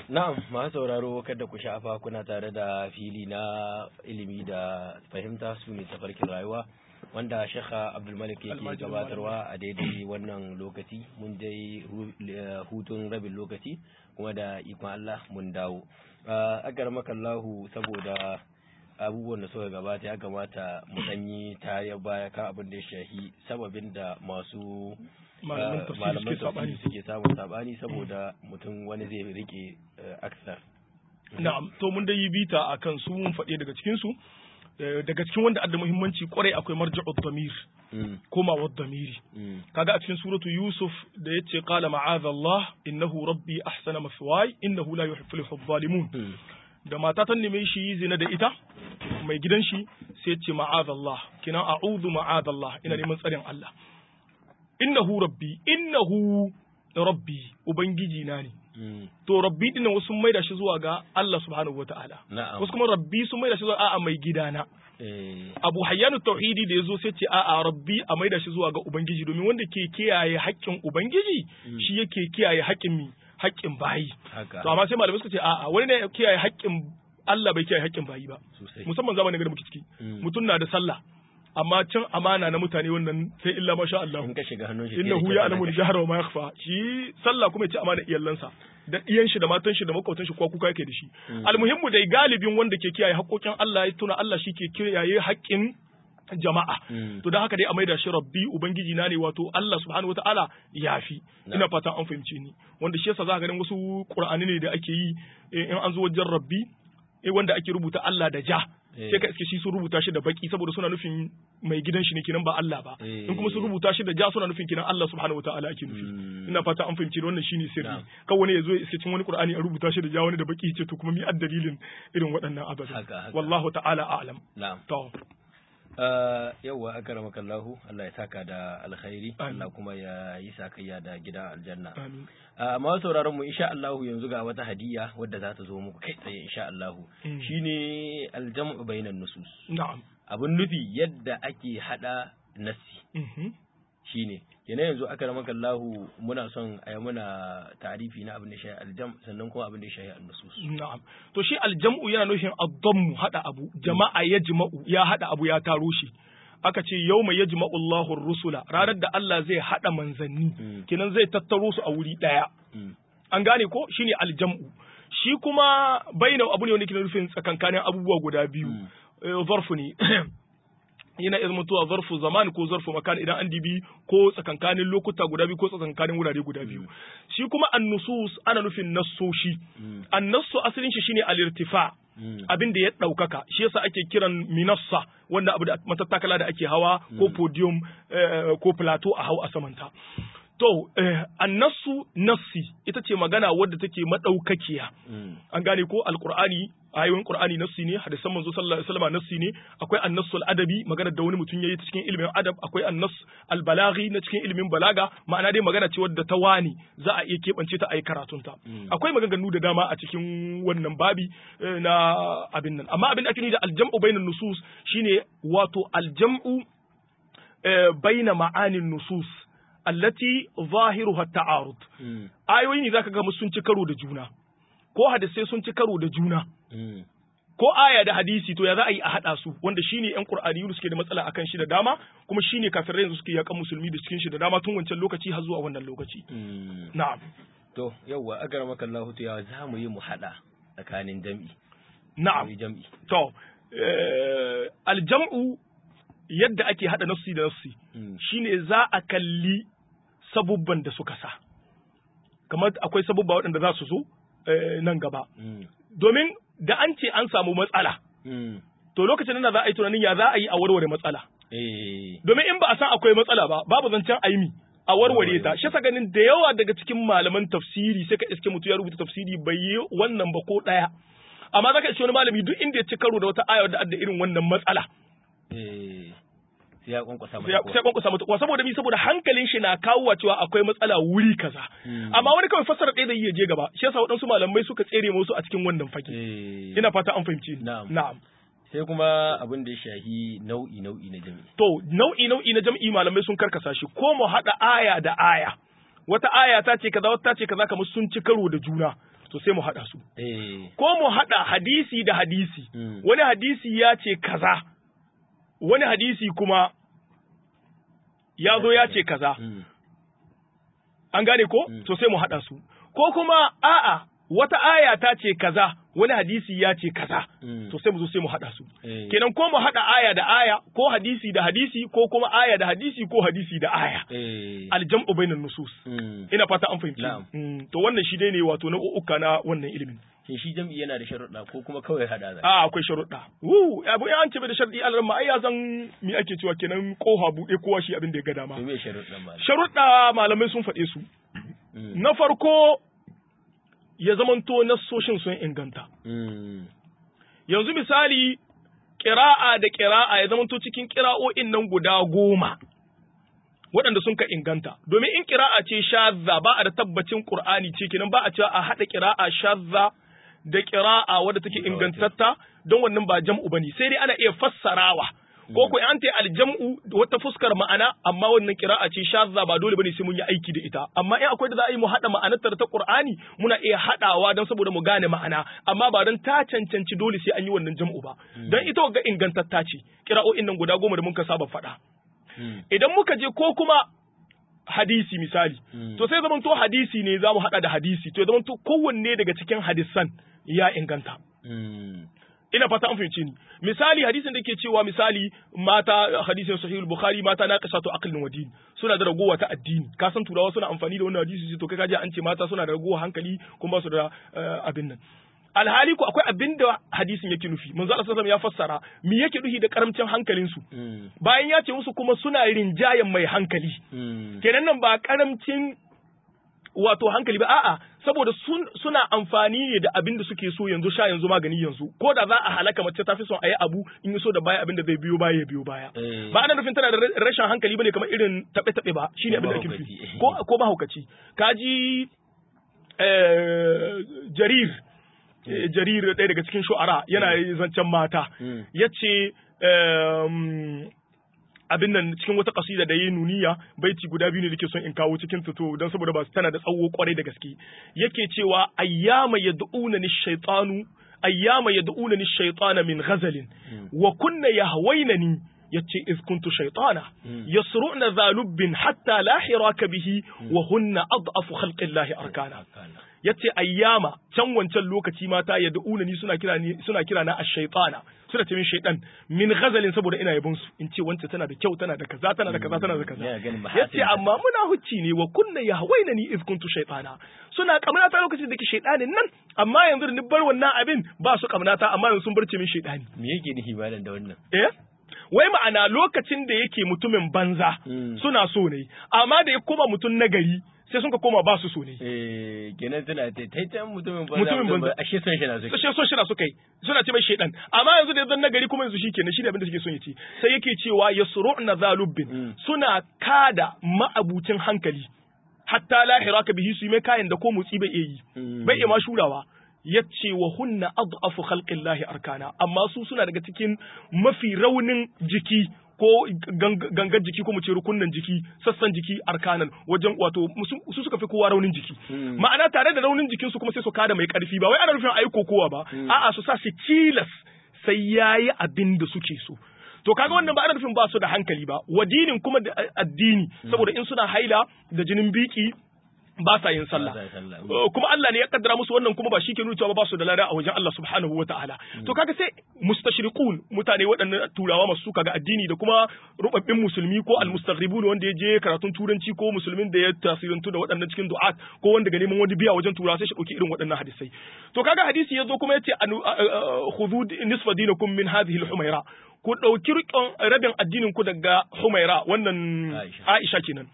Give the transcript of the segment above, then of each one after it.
Na'am, masu sauraro kada ku sha'afa kuna tare da fili na ilimi da fahimta su ne tafarkin rayuwa wanda Shekha Abdulmalik yake gabatarwa a daidai wannan lokaci. Mun dai hutun rabin lokaci kuma da ikon Allah mun dawo. Akaramakallahu, saboda abubuwan da suka gabata ya kamata mu danyi tare baya kan abin da ya shahi sababin da masu malaman tafsiri suke samun sabani saboda mutum wani zai rike aksar. Na'am, to mun dai yi bita akan su mun faɗi daga cikin su. Daga cikin wanda adda muhimmanci kwarai akwai marji'ud damir, komawar damiri. Kaga a cikin suratu Yusuf da yace qala ma'azallah innahu rabbi ahsana maswaya innahu la yuhibbul zalimun. Da mata ta neme shi zina da ita mai gidan shi sai ya ce ma'azallah, kina a'udhu ma'azallah, ina neman tsarin Allah. Innahu rabbi ubangiji na ne. To rabbi dinnan wasu sun maida shi zuwa ga Allah subhanahu wataala, wasu kuma rabbi sun maida shi zuwa a'a mai gidana. Abu Hayyanu Tauhidi da yazo sai ce a'a rabbi a maida shi zuwa ga ubangiji, domin wanda ke kiyaye haƙƙin ubangiji shi yake kiyaye haƙƙin bayi. To amma sai malamai suka ce a'a wani ne kiyaye haƙƙin Allah bai kiyaye haƙƙin bayi ba, musamman zamanin da muke ciki. Mutum na da sallah amma cin amana na mutane wannan sai illa masha Allah. In ka shiga hannun shi innahu ya'lamu al-jahra wa ma yakhfa. Shi sallah kuma ya ci amana iyalansa da iyan shi da matan shi da makwautan shi ko kuka yake da shi. Almuhimmu dai galibin wanda ke kiyaye haƙoƙin Allah ya tuna Allah shi ke kiyaye haƙƙin jama'a. To dan haka dai a maida shi rabbi ubangiji na ne, wato Allah subhanahu wataala yafi. Ina fatan an fahimce ni. Wanda shi yasa za ka ganin wasu Qur'ani ne da ake yi in an zo wajen rabbi wanda ake rubuta Allah da ja. Sai ka iske shi sun rubuta shi da baki saboda suna nufin mai gidan shi ne kenan ba Allah ba. In kuma sun rubuta shi da ja suna nufin kenan Allah subhanahu wataala ake nufi. Ina fata an fahimci wannan shine sirri. Kan wani yazo ya iske cikin wani Qur'ani a rubuta shi da ja wani da baki ce to kuma mi addalilin irin waɗannan ababen. Wallahu ta'ala a'lam. To yawwa akaramakallahu, Allah ya saka da alkhairi, Allah kuma ya yi sakayya da gidan aljanna. Amma sauraron mu insha Allah yanzu ga wata hadiya wadda za ta zo muku kai tsaye insha Allah, shine aljam'u bainan nusus. Na'am. Abun nufi yadda ake hada nassi. Shine yana yanzu akaramakallahu muna son a yi muna tarifi na abin da shahi aljam sannan kuma abin da shahi an-nusus. Na'am. To shi aljam'u yana nufin ad-dammu, hada abu, jama'a yajma'u, ya hada abu ya taro shi. Aka ce yawma yajma'u Allahu ar-rusula, ranar da Allah zai hada manzanni, kinan zai tattaro su a wuri daya. An gane ko? Shine aljam'u. Shi kuma baina abu ne wanda ke nufin tsakankanin abubuwa guda biyu. Zarfu ne. Yana iya mutuwa zarfu zaman ko zarfu makan idan an dibi ko tsakankanin lokuta guda biyu ko tsakankanin wurare guda biyu. Shi kuma an-nusus ana nufin nassoshi. An-nassu asalin shi shine al-irtifa, abin da ya ɗaukaka, shi yasa ake kiran minassa, wanda abu da matattakala da ake hawa ko podium ko plateau a hau a samanta. To, annasu nassi ita ce magana wadda take madaukakiya. An gane ko alqur'ani, ayoyin qur'ani nassi ne, hadisan manzo sallallahu alaihi wasallam nassi ne. Akwai annasul adabi, magana da wani mutum yayi cikin ilimin adab. Akwai annas albalaghi na cikin ilimin balaga, ma'ana dai magana ce wadda ta wani za a iya keɓance ta a yi karatunta. Akwai maganganu da dama a cikin wannan babi na abin nan, amma abin da ake nufi da aljam'u bainan nusus shine wato aljam'u baina ma'anin nusus allati zahiruha ta'arud. Ayoyi ne zaka ga sun ci karo da juna, ko hadisai sun ci karo da juna, ko aya da hadisi, to ya za a yi a hada su, wanda shine yan qur'aniyun suke da matsala akan shi da dama, kuma shine kafirai yanzu suke yakan musulmi da cikin shi da dama tun wancan lokaci har zuwa wannan lokaci. Na'am. To yawwa akaramakallahu, to ya za mu yi mu hada tsakanin jam'i? Na'am. Jam'i. To aljam'u yadda ake hada nassi da nassi shine za a kalli sabubban da suka sa, kamar akwai sabubba waɗanda za su zo nan gaba, domin da an ce an samu matsala to lokacin da za a yi tunanin ya za a yi a warware matsala, domin in ba a san akwai matsala ba babu zancen aimi a warware ta. Shi ganin da yawa daga cikin malaman tafsiri sai ka iske mutu ya rubuta tafsiri bai yi wannan ba ko ɗaya, amma zaka iske wani malami duk inda ya ci karo da wata aya da adda irin wannan matsala sai ya kwankwasa mata kuwa, saboda mi, saboda hankalin shi na kawowa cewa akwai matsala wuri kaza, amma wani kawai fassara ɗaya da yi ya je gaba. Shi yasa waɗansu malamai suka tsere musu a cikin wannan fage. Ina fata an fahimci. Na'am. Sai kuma abin da ya shahi nau'i na jam'i. To nau'i na jam'i malamai sun karkasa shi, ko mu haɗa aya da aya, wata aya ta ce kaza wata ta ce kaza, kamar sun ci karo da juna, to sai mu hada su eh ko mu hada hadisi da hadisi wani hadisi ya ce kaza wani hadisi kuma ya zo ya ce kaza an gane ko to sai mu hada su ko kuma a'a wata aya ta ce kaza wani hadisi ya ce kaza to sai mu zo sai mu hada su kenan ko mu hada aya da aya ko hadisi da hadisi ko kuma aya da hadisi ko hadisi da aya aljam'u bainan nusus ina fata an fahimci to wannan shi dai ne wato na uka na wannan ilimin shi jam'i yana da sharuɗa ko kuma kawai hada za akwai sharuɗa abu an ce bai da sharɗi alarma ai ya san me ake cewa kenan koha buɗe kowa shi abin da ya ga dama me sharuɗa malamai sharuɗa malamai sun faɗe su na farko ya zamanto nassoshin sun inganta. Yanzu misali, ƙira'a da ƙira'a ya zamanto cikin ƙira'o'in nan guda 10 waɗanda sun ka inganta. Domin in ƙira'a ce shazza ba a da tabbacin Ƙur'ani ce kenan ba a cewa a haɗa ƙira'a shazza da ƙira'a wadda take ingantatta don wannan ba jam'u bane sai dai ana iya fassarawa. Ko ko an ta aljam'u wata fuskar ma'ana amma wannan qira'a ce shazza ba dole bane sai mun yi aiki da ita amma in akwai da za a yi mu hada ma'anar ta Qur'ani muna iya hadawa don saboda mu gane ma'ana amma ba don ta cancanci dole sai an yi wannan jam'u ba don ita ga ingantatta ce qira'o'in nan guda 10 da muka saba fada idan muka je ko kuma hadisi misali to sai zaman to hadisi ne zamu hada da hadisi to zaman to kowanne daga cikin hadisan ya inganta ina fata an fahimce ni misali hadisin da ke cewa misali mata hadisin sahih al-bukhari mata na kasatu aqlin wa din suna da ragowa ta addini ka san turawa suna amfani da wannan hadisi to kai kaje an ce mata suna da ragowa hankali kuma ba su da abin nan alhali ko akwai abin da hadisin yake nufi manzo Allah sallallahu ya fassara me yake nufi da karamcin hankalin su bayan ya ce musu kuma suna rinjayen mai hankali kenan nan ba karamcin wato hankali ba a'a saboda suna amfani ne da abin da suke so yanzu sha yanzu magani yanzu ko da za a halaka mace ta fi son a yi abu in yi so da baya abin da zai biyo baya ya biyo baya ba ana nufin tana da rashin hankali bane kamar irin taɓe-taɓe ba shine abin da ake nufi ko mahaukaci kaji jarir ɗaya daga cikin shu'ara yana zancen mata yace abin nan cikin wata kasida da yayi nuniya baiti guda biyu ne dake son in kawo cikin tuto dan saboda ba tana da tsawo kwarai da gaske yake cewa ayyama yad'una shaytanu ayyama yad'una shaytana min ghazalin wa kunna yahwaynani yace iz kuntu shaytana yasru'na zalubbin hatta la hiraka bihi wa hunna ad'afu khalqillahi arkana yace ayyama can wancan lokaci mata yad'una ni suna kira na ash-shaytana suna ce min shaytan min ghazalin saboda ina yabon su in ce wance tana da kyau tana da kaza tana da kaza tana da kaza yace amma muna hucci ne wa kunna yahwaynani iz kuntu shaytana suna kamnata lokacin da ke shaytanin nan amma yanzu da ni bar wannan abin ba su kamnata amma yanzu sun barce min shaytani me yake nihi malam da wannan wai ma'ana lokacin da yake mutumin banza suna so ne amma da ya koma mutum nagari sai sun ka koma ba su so ne kenan tana taitaccen mutumin banza ashe son shi na suka ashe son shi na suka yi suna ce mai shedan amma yanzu da yanzu nagari kuma yanzu shikenan shi ne abin da suke son ya ce sai yake cewa yasru'na zalubbin suna kada ma'abucin hankali hatta lahiraka bihi su yi mai kayan da ko motsi bai iya yi bai iya ma shurawa yace wa hunna adhafu khalqillahi arkana amma su suna daga cikin mafi raunin jiki ko gangar jiki ko mu ce rukunnan jiki sassan jiki arkanan wajen wato su suka fi kowa raunin jiki ma'ana tare da raunin jikin su kuma sai su kada mai karfi ba wai ana nufin ayi kokowa ba a'a su sa su tilas sai yayi abin da suke so to kaga wannan ba ana nufin ba su da hankali ba wadinin kuma da addini saboda in suna haila da jinin biki ba sa yin sallah kuma Allah ne ya kaddara musu wannan kuma ba shi ke nuna cewa ba su da lada a wajen Allah subhanahu wataala to kaga sai mustashriqun mutane waɗannan turawa masu suka ga addini da kuma rubabbin musulmi ko almustaghribun wanda ya je karatun turanci ko musulmin da ya tasirantu da waɗannan cikin du'at ko wanda ga neman wani biya wajen turawa sai shi dauki irin waɗannan hadisai to kaga hadisi yazo kuma yace khudhu nisfa dinakum min hadhihi al-humaira ku dauki rikon rabin addinin ku daga humaira wannan Aisha kenan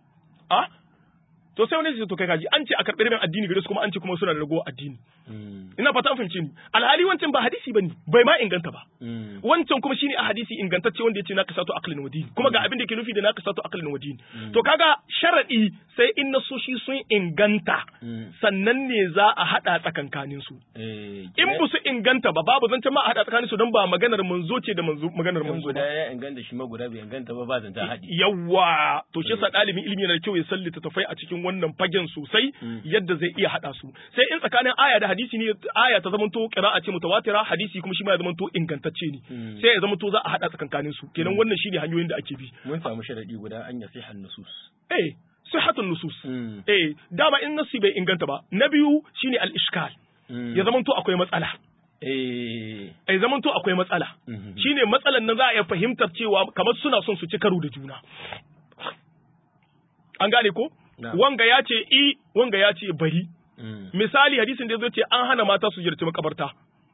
to sai wani zai to kai kaji an ce a karɓi rabin addini gare su kuma an ce kuma suna da ragowar addini ina fata an fahimce ni alhali wancan ba hadisi bane bai ma inganta ba wancan kuma shine a hadisi ingantacce wanda yace naka sato aqlin wa din kuma ga abin da yake nufi da naka sato aqlin wa din to kaga sharadi sai in nasoshi sun inganta sannan ne za a hada tsakankanin su in ba su inganta ba babu zancen ma a hada tsakanin su don ba maganar manzo ce da maganar manzo ba ya inganta shi ma guda bai inganta ba zancen hadi yawa to shi sa dalibin ilimi yana da kyau ya sallita tafai a cikin wannan fagen sosai yadda zai iya hada su sai in tsakanin aya da hadisi ne aya ta zamanto qira'a ce mutawatira hadisi kuma shi ma ya zamanto ingantacce ne sai ya zamanto za a hada tsakankanin su kenan wannan shine hanyoyin da ake bi mun samu sharadi guda an yasihan nusus sihhatun nusus dama in nasi bai inganta ba na biyu shine al-ishkal ya zamanto akwai matsala zamanto akwai matsala shine matsalan nan za a iya fahimtar cewa kamar suna son su ci karo da juna an gane ko wanga ya ce wanga ya ce bari misali hadisin da zai ce an hana mata su ziyarci makabarta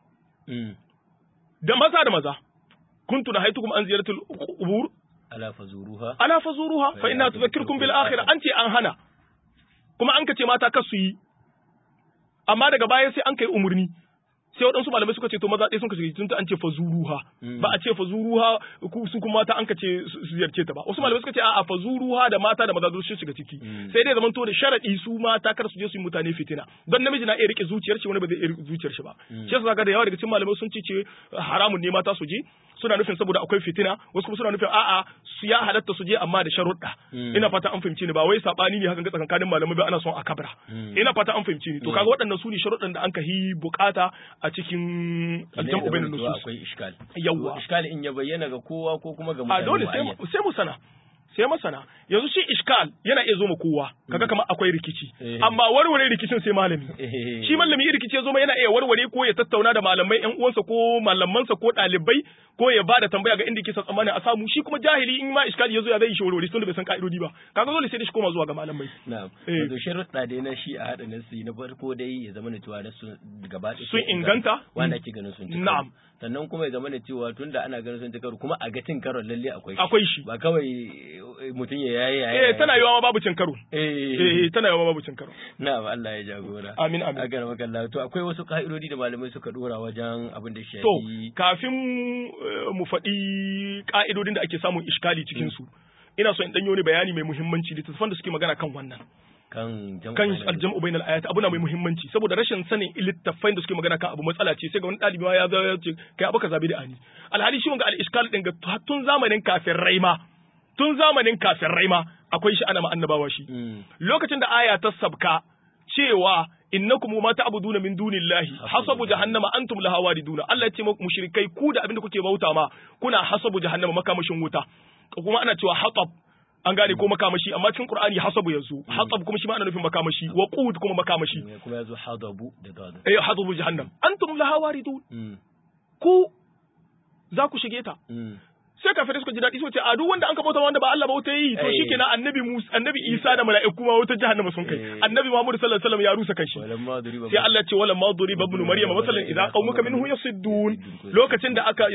da maza kuntu nahaitukum an ziyaratul qubur ala fazuruha fa inna tudhakkirukum bil akhirah an ce an hana kuma an kace mata kasu yi amma daga baya sai an kai umurni sai waɗansu malamai suka ce to maza ɗaya sun kashe tun an ce fazuruha ba a ce fazuruha su kuma mata an kace su ziyarce ta ba wasu malamai suka ce a'a fazuruha da mata da maza sun shiga ciki sai dai zaman to da sharadi su mata kar su je su yi mutane fitina don namiji na iya rike zuciyar shi wani ba zai iya rike zuciyar shi ba shi yasa ga da yawa daga cikin malamai sun ce haramun ne mata su je suna nufin saboda akwai fitina wasu kuma suna nufin a'a su ya halatta su je amma da sharuɗa ina fata an fahimci ni ba wai sabani ne hakan ga tsakankanin malamai ba ana son a kabra ina fata an fahimci ni to kaga waɗannan su ne sharuɗan da an ka yi bukata a cikin aljam'u bainan nusus akwai iskal yawa iskal in ya bayyana ga kowa ko kuma ga mutane dole sai mu sana sai masana yanzu shi iskal yana iya zo ma kowa kaga kamar akwai rikici amma warware rikicin sai malami shi malami rikici ya zo yana iya warware ko ya tattauna da malamai ƴan uwansa ko malamansa ko ɗalibai ko ya bada tambaya ga inda kisa tsammanin a samu shi kuma jahili in ma iskali ya zo ya zai shi warware tunda bai san ka'idodi ba kaga dole sai da shi koma zuwa ga malamai na'am to sharuɗa dai na shi a hada nasi na farko dai ya zama da cewa da su gaba sun inganta wanda ake ganin sun cika na'am sannan kuma ya zama da cewa tunda ana ganin sun cika kuma a ga cin karo lalle akwai shi ba kawai mutum ya yayi tana yiwa ma babu cin karo tana yiwa ma babu cin karo na'am Allah ya jagora amin amin agar makalla to akwai wasu ka'idodi da malamai suka dora wajen abin da shi to kafin mu faɗi ka'idodin da ake samun iskali cikin su ina so in danyo ne bayani mai muhimmanci littattafan da suke magana kan wannan kan aljam'u bainal ayat abu na mai muhimmanci saboda rashin sanin littattafan da suke magana kan abu matsala ce sai ga wani ɗalibi ma ya zo ya ce kai abu ka zabi da ani alhali shi wanga al-iskal din ga tun zamanin kafirai ma akwai shi ana ma annabawa shi lokacin da aya ta sabka cewa innakum ma ta'buduna min dunillahi hasabu jahannama antum laha wariduna Allah ya ce mushrikai ku da abinda kuke bauta ma kuna hasabu jahannama makamashin wuta kuma ana cewa hatab an gane ko makamashi amma cikin Qur'ani hasabu yanzu hatab kuma shi ma ana nufin makamashi wa qud kuma makamashi kuma yazo hadabu da dad hadabu jahannam antum laha waridun ku za ku shige ta sai kafirai suka ji daɗi suka ce a duk wanda an ka bauta wanda ba Allah ba wuta yi to shikenan annabi Isa da mala'iku ma wuta jahannama sun kai annabi Muhammad sallallahu alaihi wasallam ya rusa kanshi sai Allah ce wala ma duriba ibn maryam masalan idza qaumuka minhu yasuddun lokacin da aka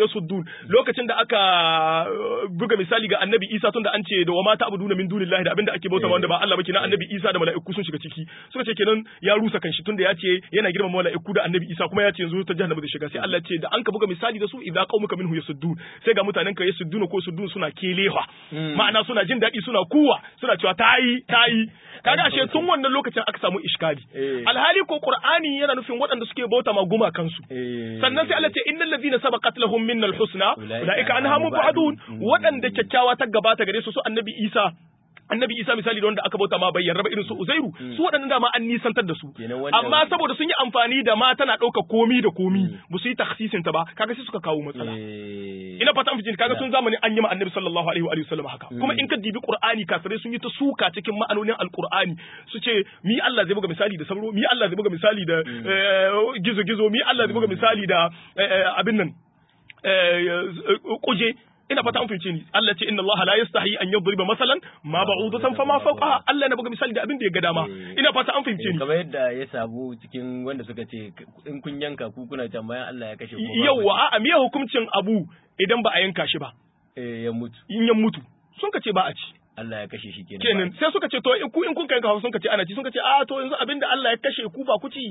buga misali ga annabi Isa tunda an ce da wa ma ta'buduna min dunillahi da abinda ake bauta wanda ba Allah ba kenan annabi Isa da mala'iku sun shiga ciki suka ce kenan ya rusa kanshi tunda ya ce yana girmama mala'iku da annabi Isa kuma ya ce yanzu ta jahannama zai shiga sai Allah ce da an ka buga misali da su idza qaumuka minhu yasuddun sai ga mutanen ka sudduna ko suddun suna kelewa ma'ana suna jin daɗi suna kuwa suna cewa tayi kaga ashe tun wannan lokacin aka samu iskali alhali ko qur'ani yana nufin waɗanda suke bauta ma guma kansu sannan sai Allah ce innal ladina sabaqat lahum minnal husna ulaika anha mubadun waɗanda kyakkyawa ta gabata gare su annabi Isa misali da wanda aka bauta ma bai raba irin su Uzairu su waɗannan dama an nisantar da su amma saboda sun yi amfani da ma tana ɗauka komi da komi ba su yi takhsisin ta ba kaga sai suka kawo matsala ina fata an fice kaga tun zamanin an yi ma annabi sallallahu alaihi wa sallam haka kuma in ka dibi Qur'ani kafirai sun yi ta suka cikin ma'anonin alqur'ani su ce mi Allah zai buga misali da sauro mi Allah zai buga misali da gizo mi Allah zai buga misali da abin nan kuje ina fata an fahimce ni Allah ce inna Allah la yastahi an yadriba masalan ma ba'udatan fama fawqaha Allah na buga misali da abin da ya ga dama ina fata an fahimce ni kamar yadda ya sabu cikin wanda suka ce in kun yanka ku kuna can bayan Allah ya kashe ku yawa a miya hukuncin abu idan ba a yanka shi ba ya mutu in ya mutu sun ka ce ba a ci Allah ya kashe shi kenan sai suka ce to in kun kai yanka sun ka ce ana ci sun ka ce a to yanzu abin da Allah ya kashe ku ba ku ci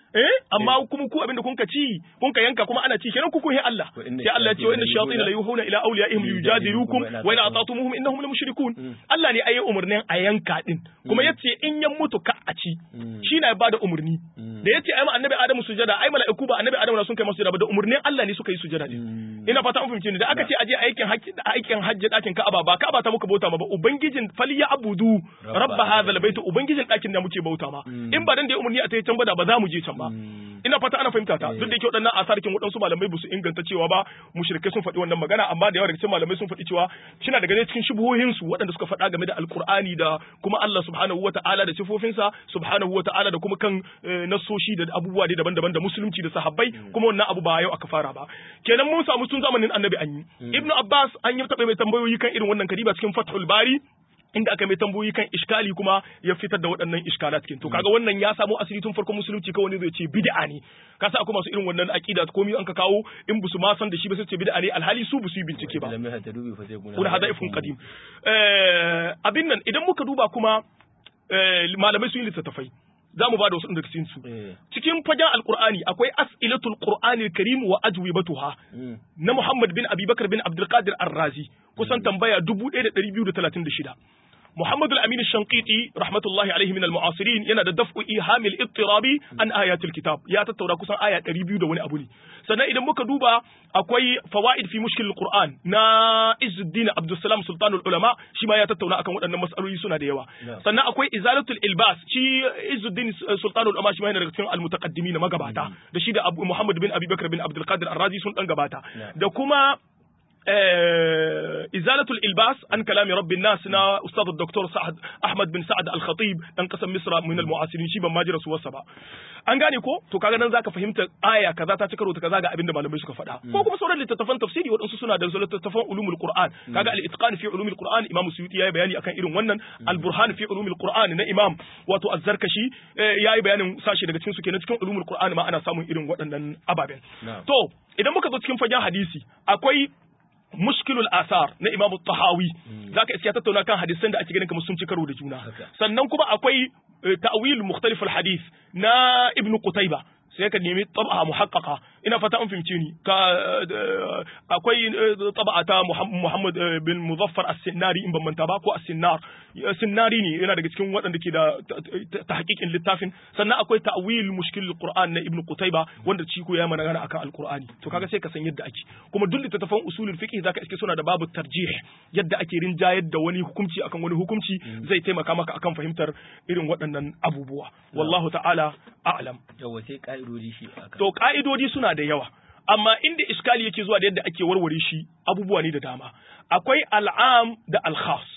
amma kuma ku abinda kun ka ci kun ka yanka kuma ana ci kenan ku kun yi Allah sai Allah ya ce wa inna shayatin la yuhuna ila awliyaihim yujadilukum wa in ata'tumuhum innahum la mushrikun Allah ne ayi umurnin a yanka din kuma yace in yan mutu ka a ci shi na bada umurni da yace ai annabi Adamu sujada ai mala'iku ba annabi Adamu sun kai masa sujada ba da umurnin Allah ne suka yi sujada din ina fata an fahimce ni da aka ce aje aikin hajji dakin Ka'aba ba Ka'aba ta muka bauta ma ba ubangijin faliya abudu rabb hadha albayt ubangijin dakin da muke bauta ma in ba dan da umurni a tayi can ba da ba za mu je can ba ina fata ana fahimta ta duk da yake waɗannan asarkin waɗansu malamai ba su inganta cewa ba mushrikai sun faɗi wannan magana amma da yawa daga cikin malamai sun faɗi cewa shina daga cikin shubuhohin su waɗanda suka faɗa game da alqur'ani da kuma Allah subhanahu wata'ala da sifofinsa subhanahu wata'ala da kuma kan nasoshi da abubuwa dai daban-daban da musulunci da sahabbai kuma wannan abu ba yau aka fara ba kenan mun samu tun zamanin annabi an yi ibnu abbas an yi taɓa mai tambayoyi kan irin wannan kadiba cikin fathul bari inda aka mai tambayoyi kan iskali kuma ya fitar da waɗannan iskalat kin to kaga wannan ya samu asali tun farkon musulunci kawai ne zai ce bid'a ne ka sa akwai masu irin wannan aqida komai an ka kawo in busu ma san da shi ba sai ce bid'a ne alhali su busu yi bincike ba kuna hadaifun qadim abin nan idan muka duba kuma malamai sun yi littattafai za mu ba da wasu daga cikin su cikin fagen alqur'ani akwai as'ilatul qur'anil karim wa ajwibatuha na Muhammad bin Abubakar bin Abdul Qadir Ar-Razi kusan tambaya 1236 Muhammad al-Amin al-Shanqiti rahmatullahi alaihi min al-mu'asirin yana da daf'u ihamil ittirabi an ayatul kitab ya tattaura kusan aya 200 da wani abu ne sannan idan muka duba akwai fawaid fi mushkil al-Qur'an na Izzuddin Abdul Salam Sultanul Ulama shi ma ya tattauna akan waɗannan mas'aloli suna da yawa sannan akwai izalatul ilbas shi Izzuddin Sultanul Ulama shi ma yana daga cikin al-mutaqaddimin magabata da shi da Muhammad bin Abubakar bin Abdul Qadir Ar-Razi sun dan gabata da kuma إزالة الإلباس عن كلام رب الناس نا أستاذ الدكتور سعد أحمد بن سعد الخطيب قسم مصر من المعاصرين شيبا ما جرى سوى سبا an gane ko to kaga nan zaka fahimta aya kaza ta cikaro ta kaza ga abinda malamai suka faɗa ko kuma sauran littattafan tafsiri waɗansu suna da littattafan ulumul qur'an kaga al-itqan fi ulumul qur'an imam suyuti yayi bayani akan irin wannan al-burhan fi ulumul qur'an na imam wato az-zarkashi yayi bayanin sashi daga cikin su kenan cikin ulumul qur'an ma ana samun irin waɗannan ababen to idan muka zo cikin fagen hadisi akwai mushkilul asar na Imam Tahawi zaka iska tattauna kan hadisan da ake ganin kamar sun ci karo da juna sannan kuma akwai ta'wil mukhtalif al hadith na Ibn Qutayba sai ka nemi tab'a muhaqqaqa ina fata an fahimce ni ka akwai tab'a ta Muhammad bin Muzaffar as-Sinnari in ban manta ba ko as-Sinnar Sinnari ne yana daga cikin waɗanda ke da tahqiqin littafin sannan akwai ta'wil mushkil al-Qur'an na Ibn Qutayba wanda ci ko ya magana akan al-Qur'ani to kaga sai ka san yadda ake kuma duk littattafan usulul fiqh zaka iske suna da babu tarjih yadda ake rinjayar da wani hukunci akan wani hukunci zai taimaka maka akan fahimtar irin waɗannan abubuwa wallahu ta'ala a'lam yawa sai ka'idodi shi to ka'idodi suna da yawa amma inda iskali yake zuwa da yadda ake warware shi abubuwa ne da dama akwai al'am da al-khas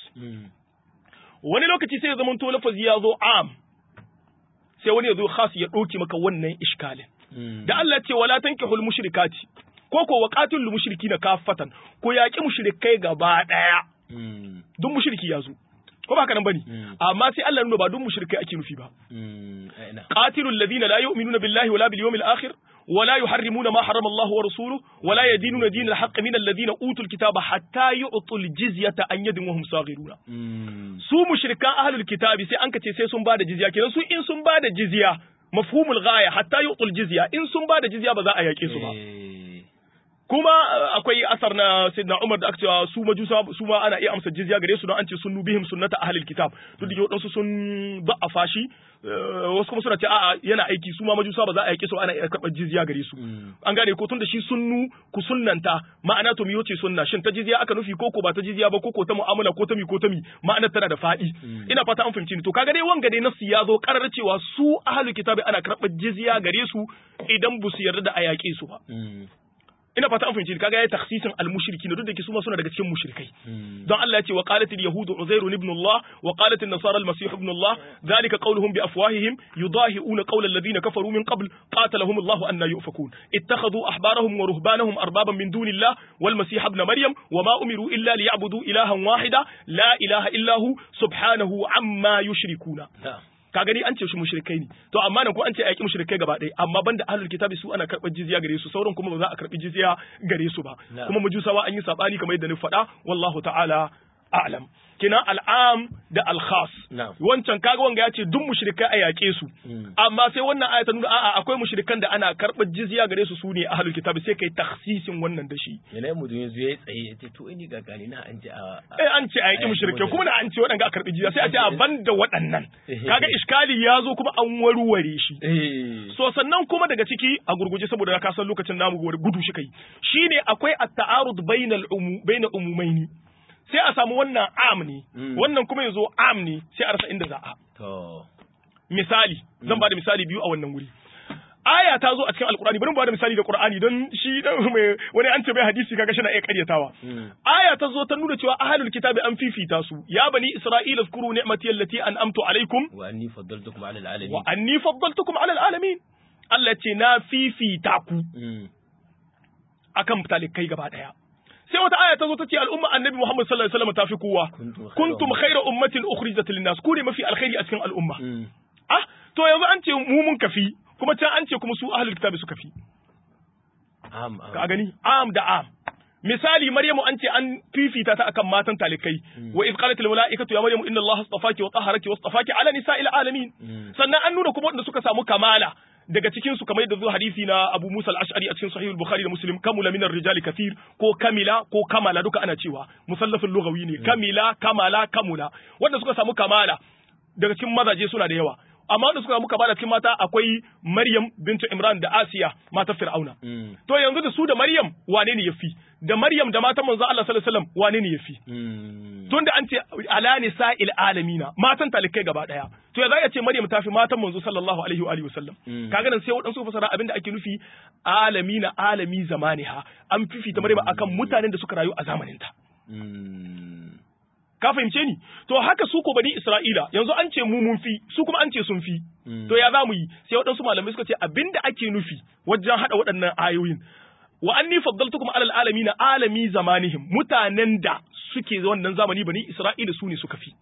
wani lokaci sai ya zama to lafazi ya zo am sai wani ya zo khas ya ɗauki maka wannan iskalin da Allah ya ce wala tankihul mushrikati ko waqatul mushrikina kafatan ko yaki mushrikai gaba daya duk mushriki ya zo ko ba haka nan bane amma sai Allah nuna ba duk mushrikai ake nufi ba qatilul ladina la yu'minuna billahi wala bil yawmil akhir ولا يحرمون ما حرم الله ورسوله ولا يدينون دين الحق من الذين اوتوا الكتاب حتى يعطوا الجزيه عن يد وهم صاغرون su mushrikan ahlul kitabi sai an kace sai sun bada jizya kenan su in sun bada jizya mafhumul ghaya hatta yu'tul jizya in sun bada jizya ba za a yake su ba kuma akwai asar na Sayyidina Umar da aka cewa su majusa su ma ana iya amsa jizya gare su don an ce sunnu bihim sunnata ahlil kitab duk da wadansu sun da'afa shi wasu kuma suna ce a'a yana aiki su ma majusa ba za a yake su ana iya karɓar jizya gare su an gane ko tunda shi sunnu ku sunnanta ma'ana to miyo ce sunna shin ta jizya aka nufi koko ba ta jizya ba koko ta mu'amala ko ta mi ma'ana tana da fa'i ina fata an fahimci ni to kaga dai wanga dai nasu ya zo karar cewa su ahlul kitabi ana karɓar jizya gare su idan bu su yarda da a yaƙe su ba ina fata an fahimci kaga yayi takhsisin al-mushrikin duk da ke su ma suna daga cikin mushrikai don Allah ya ce wa qalat al-yahud uzair ibn Allah wa qalat an-nasara al-masih ibn Allah dhalika qawluhum bi afwahihim yudahi'una qawla alladhina kafaru min qabl qatalahum Allah anna yufakun ittakhadhu ahbarahum wa ruhbanahum arbaban min dunillah wal masih ibn maryam wa ma umiru illa liya'budu ilahan wahida la ilaha illa hu subhanahu amma yushrikuna ka gani an ce shi mushrikai ne to amma nan ko an ce aiki mushrikai gaba ɗaya amma banda ahlul kitabi su ana karɓar jizya gare su sauran kuma ba za a karɓi jizya gare su ba kuma mujusawa an yi sabani kamar yadda ni faɗa wallahu ta'ala a'lam. Kina al'am da al-khas. Wancan kaga wanga ya ce duk mushrikai a yaƙe su. Amma sai wannan aya ta nuna a'a akwai mushrikan da ana karɓar jizya gare su sune ahlul kitab sai kai takhsisin wannan da shi. Yana mu duniya zuwa tsaye ya ce to ini ga gani na an ce an ce a yaƙi mushrikai kuma na an ce waɗanda a karɓi jizya sai a ce a banda waɗannan. Kaga iskali ya zo kuma an warware shi. So sannan kuma daga ciki a gurguje saboda ka san lokacin namu gudu shi kai. Shine akwai at-ta'arud bainal umumaini. Sai a samu wannan am ne, wannan kuma yazo am ne sai a rasa inda za a. Misali, zan ba da misali biyu a wannan wuri. Aya ta zo a cikin Alkur'ani, bari mu ba da misali da Qur'ani don shi wani an ce mai hadisi kaga shi na iya karyatawa. Aya ta zo ta nuna cewa ahlul kitabi an fifita su. Ya bani Isra'ila zkuru ni'mati allati an'amtu alaikum wa anni faddaltukum 'ala al-'alamin. Wa anni faddaltukum 'ala al-'alamin. Allah ce na fifita ku akan talikai gaba daya. Sai wata aya ta zo ta ce al'umma annabi Muhammad sallallahu alaihi wasallam ta fi kowa. Kuntum khayra ummatin ukhrijat lin-nas. Ku ne mafi alkhairi a cikin al'umma. To yanzu an ce mu mun kafi kuma can an ce kuma su ahlul kitabi suka fi. Ka gani? Am da am. Misali Maryamu an ce an fifita ta akan matan talikai. Wa iz qalat lil malaikatu ya Maryamu inna Allaha astafaki wa tahharaki wa astafaki ala nisa'il alamin. Sannan an nuna kuma wanda suka samu kamala daga cikin su kamar yadda zuwa hadisi na Abu Musa al-Ash'ari a cikin Sahih al-Bukhari da Muslim kamula min ar-rijali kathir ko kamila ko kamala duka ana cewa musallafin lughawi ne kamila kamala kamula wanda suka samu kamala daga cikin mazaje suna da yawa amma wanda suka samu kamala cikin mata akwai Maryam bintu Imran da Asiya matar Fir'auna to yanzu da su da Maryam wane ne yafi da Maryam da matan manzo Allah sallallahu alaihi wasallam wane ne yafi tunda an ce ala nisa'il alamina matan talikai gaba daya to ya za ce Maryam tafi matan manzo sallallahu alaihi wa alihi wasallam kaga nan sai wadansu fasara abinda ake nufi alamina alami zamaniha an fifita Maryam akan mutanen da suka rayu a zamanin ta ka fahimce ni to haka su ko bani Isra'ila yanzu an ce mu mun fi su kuma an ce sun fi to ya za mu yi sai wadansu malamai suka ce abinda ake nufi wajen hada waɗannan ayoyin wa anni faddaltukum alal alamin alami zamanihim mutanen da suke wannan zamani bani Isra'ila su ne suka fi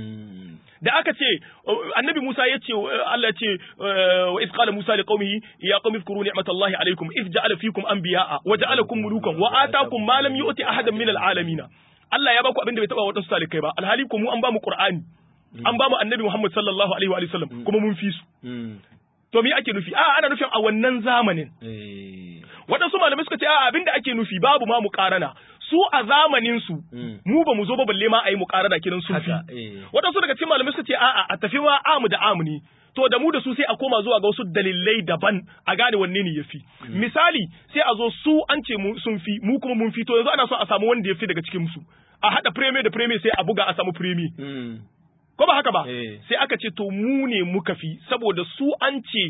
da aka ce annabi Musa ya ce Allah ya ce wa iz qala Musa liqaumihi ya qaumi zkuru ni'matallahi alaykum iz ja'ala fikum anbiya'a wa ja'alakum mulukan wa ataakum ma lam yu'ti ahadan min alalamin Allah ya baku abin da bai taba wadansu talikai ba alhali ko mu an ba mu Qur'ani an ba mu annabi Muhammad sallallahu alaihi wa sallam kuma mun fi su to me ake nufi ana nufin a wannan zamanin waɗansu malamai suka ce abinda ake nufi babu ma muƙarana su a zamanin su mu ba mu zo ba balle ma ayi muƙarana kiran sun fi waɗansu daga cikin malamai suka ce a tafi ma amu da amu ne to da mu da su sai a koma zuwa ga wasu dalilai daban a gane wanne ne yafi misali sai a zo su an ce mu sun fi mu kuma mun fi to yanzu ana so a samu wanda yafi daga cikin su a hada premier da premier sai a buga a samu premier ko ba haka ba sai aka ce to mu ne muka fi saboda su an ce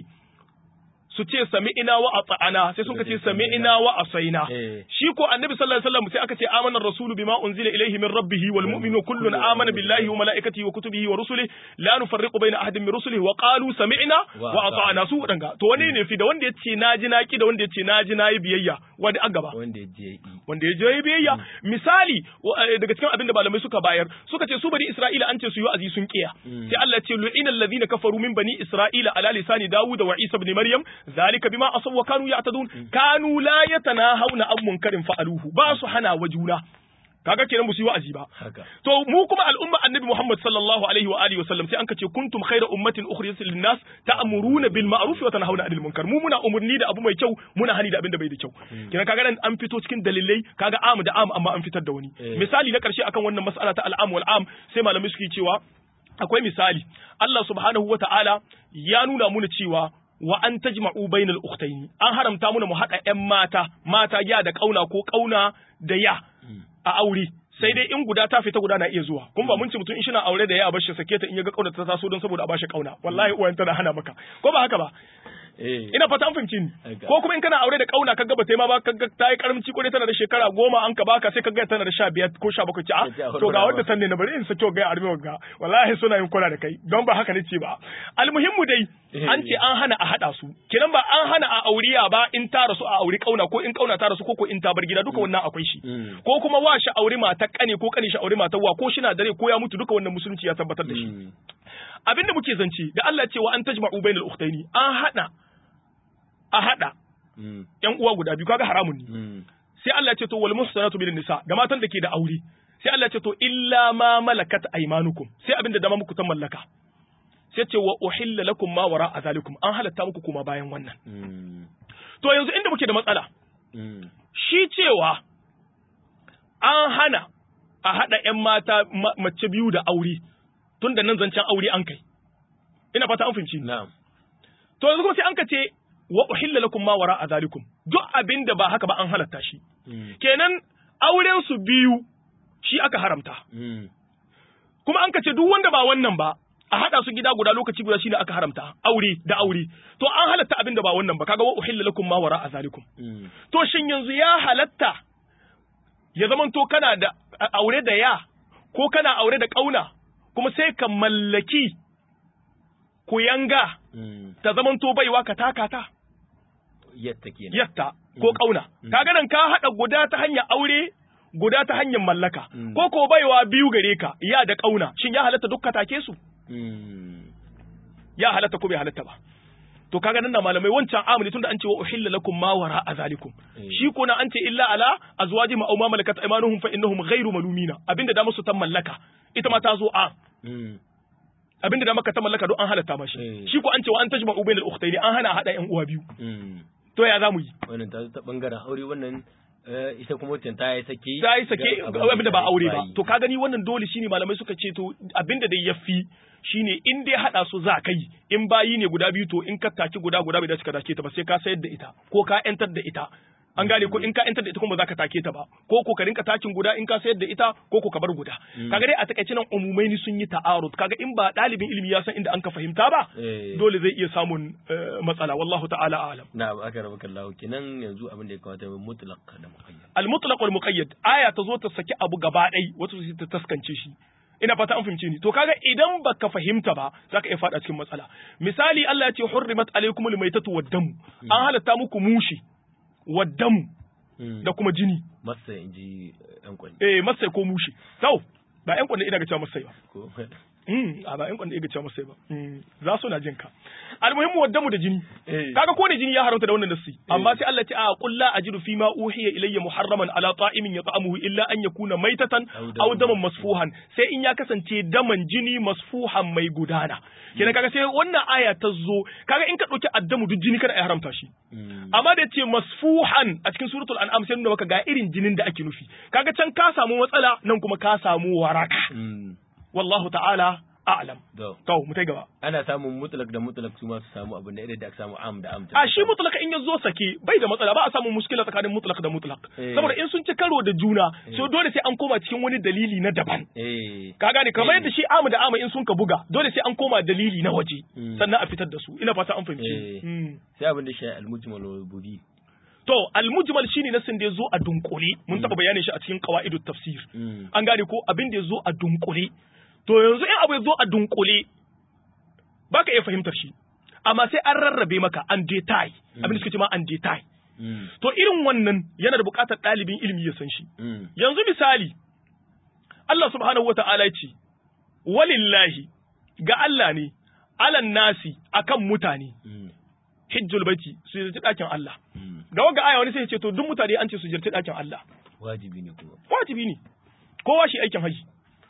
su ce sami'ina wa ata'ana sai sun ce sami'ina wa asaina shi ko annabi sallallahu alaihi wasallam sai aka ce amana ar-rasulu bima unzila ilayhi min rabbih wal mu'minu kullun amana billahi wa malaikatihi wa kutubihi wa rusulihi la nufarriqu bayna ahadin min rusulihi wa qalu sami'na wa ata'ana su wadanga to wani ne fi da wanda yace naji naki da wanda yace naji nayi biyayya wanda an gaba wanda ya je biyayya misali daga cikin abin da malamai suka bayar suka ce su bani Isra'ila an ce su yi azi sun kiya sai Allah ya ce lu'ina alladhina kafaru min bani Isra'ila ala lisani Dawud wa Isa ibn Maryam zalika bima asaw wa kanu ya'tadun kanu la yatanahawna an munkarin fa'aluhu ba su hana wa juna kaga kenan musu yi wa'azi ba to mu kuma al'umma annabi Muhammad sallallahu alaihi wa alihi wasallam sai an kace kuntum khayra ummatin ukhrijat lin-nas ta'muruna bil ma'ruf wa tanhauna 'anil munkar mu muna umurni da abu mai kyau muna hani da abin da bai da kyau kenan kaga nan an fito cikin dalilai kaga am da am amma an fitar da wani misali na karshe akan wannan mas'ala ta al'am wal am sai malamai suke cewa akwai misali Allah subhanahu wa ta'ala ya nuna muna cewa wa an tajma'u bainal ukhtayn an haramta muna mu hada ƴan mata ya da kauna ko kauna da ya a aure sai dai in guda ta fita guda na iya zuwa kuma ba mun ci mutum in shina aure da ya bashi sake ta in ya ga kauna ta taso don saboda a bashi kauna wallahi uwan tana hana maka ko ba haka ba ina fata an fahimci ni ko kuma in kana aure da kauna kaga ba ta ma ba kaga ta yi karamci ko dai tana da shekara 10 an ka baka sai kaga tana da 15 ko 17 ci to ga wanda sanne na bari in sake ga arme ga wallahi suna yin kula da kai don ba haka nace ba almuhimmu dai an ce an hana a hada su kenan ba an hana a auriya ba in ta rasu a auri kauna ko in kauna ta rasu ko in ta bar gida duka wannan akwai shi ko kuma wa shi auri mata kane ko kane shi auri mata wa ko shi na dare ko ya mutu duka wannan musulunci ya tabbatar da shi abinda muke zance da Allah ce wa an tajma'u bainal ukhtaini an hada a hada ƴan uwa guda biyu kaga haramun ne sai Allah ya ce to wal muhsanatu min nisa da matan da ke da aure sai Allah ce to illa ma malakat aymanukum sai abinda dama muku ta mallaka sai ce wa uhilla lakum ma wara azalikum an halatta muku kuma bayan wannan to yanzu inda muke da matsala shi cewa an hana a hada ƴan mata mace biyu da aure tunda nan zancen aure an kai ina fata an fahimci na'am to yanzu kuma sai an ka ce wa uhilla lakum ma wara azalikum duk abinda ba haka ba an halatta shi kenan auren su biyu shi aka haramta kuma an ka ce duk wanda ba wannan ba a hada su gida guda lokaci guda shine aka haramta aure da aure to an halatta abinda ba wannan ba kaga wa uhilla lakum ma wara azalikum to shin yanzu ya halatta ya zaman to kana da aure da ya ko kana aure da kauna kuma sai ka mallaki ku yanga ta zaman to baiwa ka taka ta yatta ko kauna kaga nan ka hada guda ta hanyar aure guda ta hanyar mallaka ko ko baiwa biyu gare ka ya da kauna shin ya halatta dukka take su ya halatta ko bai halatta ba to kaga nan da malamai wancan amuli tunda an ce wa uhilla lakum ma wara azalikum shi ko na an ce illa ala azwaji ma aw ma malakat aymanuhum fa innahum ghayru malumina abinda da musu ta mallaka ita ma ta zo a abinda da maka ta mallaka don an halatta mashi shi ko an ce wa an tajma ubaynal ukhtayn an hana hada yan uwa biyu to ya zamu yi wannan ta bangaren aure wannan ita kuma wancan ta yi sake abinda ba aure ba to ka gani wannan dole shine malamai suka ce to abinda dai yafi shine in dai hada su za kai in bayi ne guda biyu to in ka taki guda bai da cika take ta ba sai ka sayar da ita ko ka yantar da ita an gane ko in ka yantar da ita kuma ba za ka take ta ba ko ka rinka takin guda in ka sayar da ita ko ka bar guda kaga dai a takaice nan umumai ni sun yi ta'arud kaga in ba dalibin ilimi ya san inda an ka fahimta ba dole zai iya samun matsala wallahu ta'ala a'lam na'am aka rabaka Allah kenan yanzu abin da ya kawata mutlaq da muqayyad al mutlaq wal muqayyad aya ta zo ta saki abu gaba dai wato sai ta taskance shi ina fata an fahimce ni to kaga idan baka fahimta ba zaka iya fada cikin matsala misali Allah ya ce hurrimat alaykumul maytatu wad dam an halatta muku mushi waddamu da kuma jini masai inji yan kwanne masai ko mushi to ba yan kwanne ina ga cewa masai ba a ba yan kwanne ina ga cewa masai ba za su na jin ka almuhimmu waddamu da jini kaga ko ne jini ya haramta da wannan nasi amma sai Allah ya ce a qul la ajidu fi ma uhiya ilayya muharraman ala ta'imin yat'amuhu illa an yakuna maytatan aw daman masfuhan sai in ya kasance daman jini masfuhan mai gudana kenan kaga sai wannan aya ta zo kaga in ka dauki addamu duk jini kada ya haramta shi amma da yace masfuhan a cikin suratul an'am sai nuna maka ga irin jinin da ake nufi kaga can ka samu matsala nan kuma ka samu waraka wallahu ta'ala a'lam to mu tai gaba ana samun mutlaq da mutlaq su ma su samu abin da idan da aka samu am da am a shi mutlaq in yazo sake bai da matsala ba a samu muskila tsakanin mutlaq da mutlaq saboda in sun ci karo da juna so dole sai an koma cikin wani dalili na daban ka gane kamar yadda shi am da am in sun ka buga dole sai an koma dalili na waje sannan a fitar da su ina fata an fahimci sai abin da shi al-mujmal wal budi to al-mujmal shine nasin da yazo a dunkule mun taba bayanin shi a cikin qawaidut tafsir an gane ko abin da yazo a dunkule to yanzu in abu ya zo a dunkule baka iya fahimtar shi amma sai an rarrabe maka an detail abin da suke ce ma an detail to irin wannan yana da buƙatar ɗalibin ilimi ya san shi yanzu misali Allah subhanahu wata'ala ce walillahi ga Allah ne alan nasi akan mutane hijjul baiti su yi ɗakin Allah ga wanga aya wani sai ya ce to duk mutane an ce su jirti ɗakin Allah wajibi ne kuma wajibi ne kowa shi aikin haji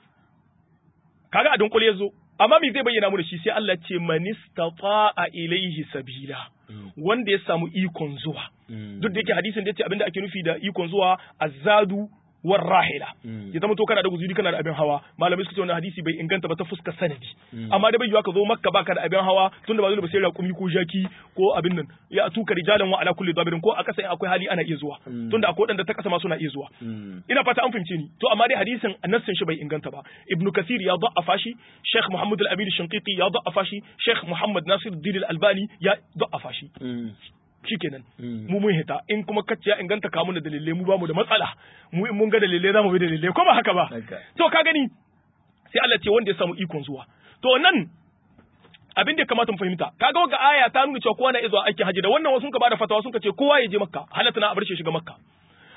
kaga a dunkule yazo amma me zai bayyana mu da shi sai Allah ce manistata'a ilaihi sabila wanda ya samu ikon zuwa duk da yake hadisin da yace abinda ake nufi da ikon zuwa azadu war rahila ya zama to kana da guzuri kana da abin hawa malamai suka ce wannan hadisi bai inganta ba ta fuskar sanadi amma da bai yiwa ka zo makka baka da abin hawa tunda ba zo ba sai raƙumi ko jaki ko abin nan ya tuka rijalan wa ala kulli dabirin ko a kasa in akwai hali ana iya zuwa tunda akwai wadanda ta kasa ma suna iya zuwa ina fata an fahimce ni to amma dai hadisin nassin shi bai inganta ba ibnu kasir ya da'afa shi sheikh muhammad al-amin shinqiti ya da'afa shi sheikh muhammad nasir din al-albani ya da'afa shi shikenan mu mun hita in kuma kacce ya inganta ka mun da dalilai mu ba mu da matsala mu in mun ga dalilai za mu bi dalilai ko ba haka ba to ka gani sai Allah ce wanda ya samu ikon zuwa to nan abin da kamata mu fahimta kaga ga aya ta nuna cewa kowa na iya zuwa aikin haji da wannan wasu ka bada fatawa sun ce kowa ya je makka halatta na a bar shi shiga makka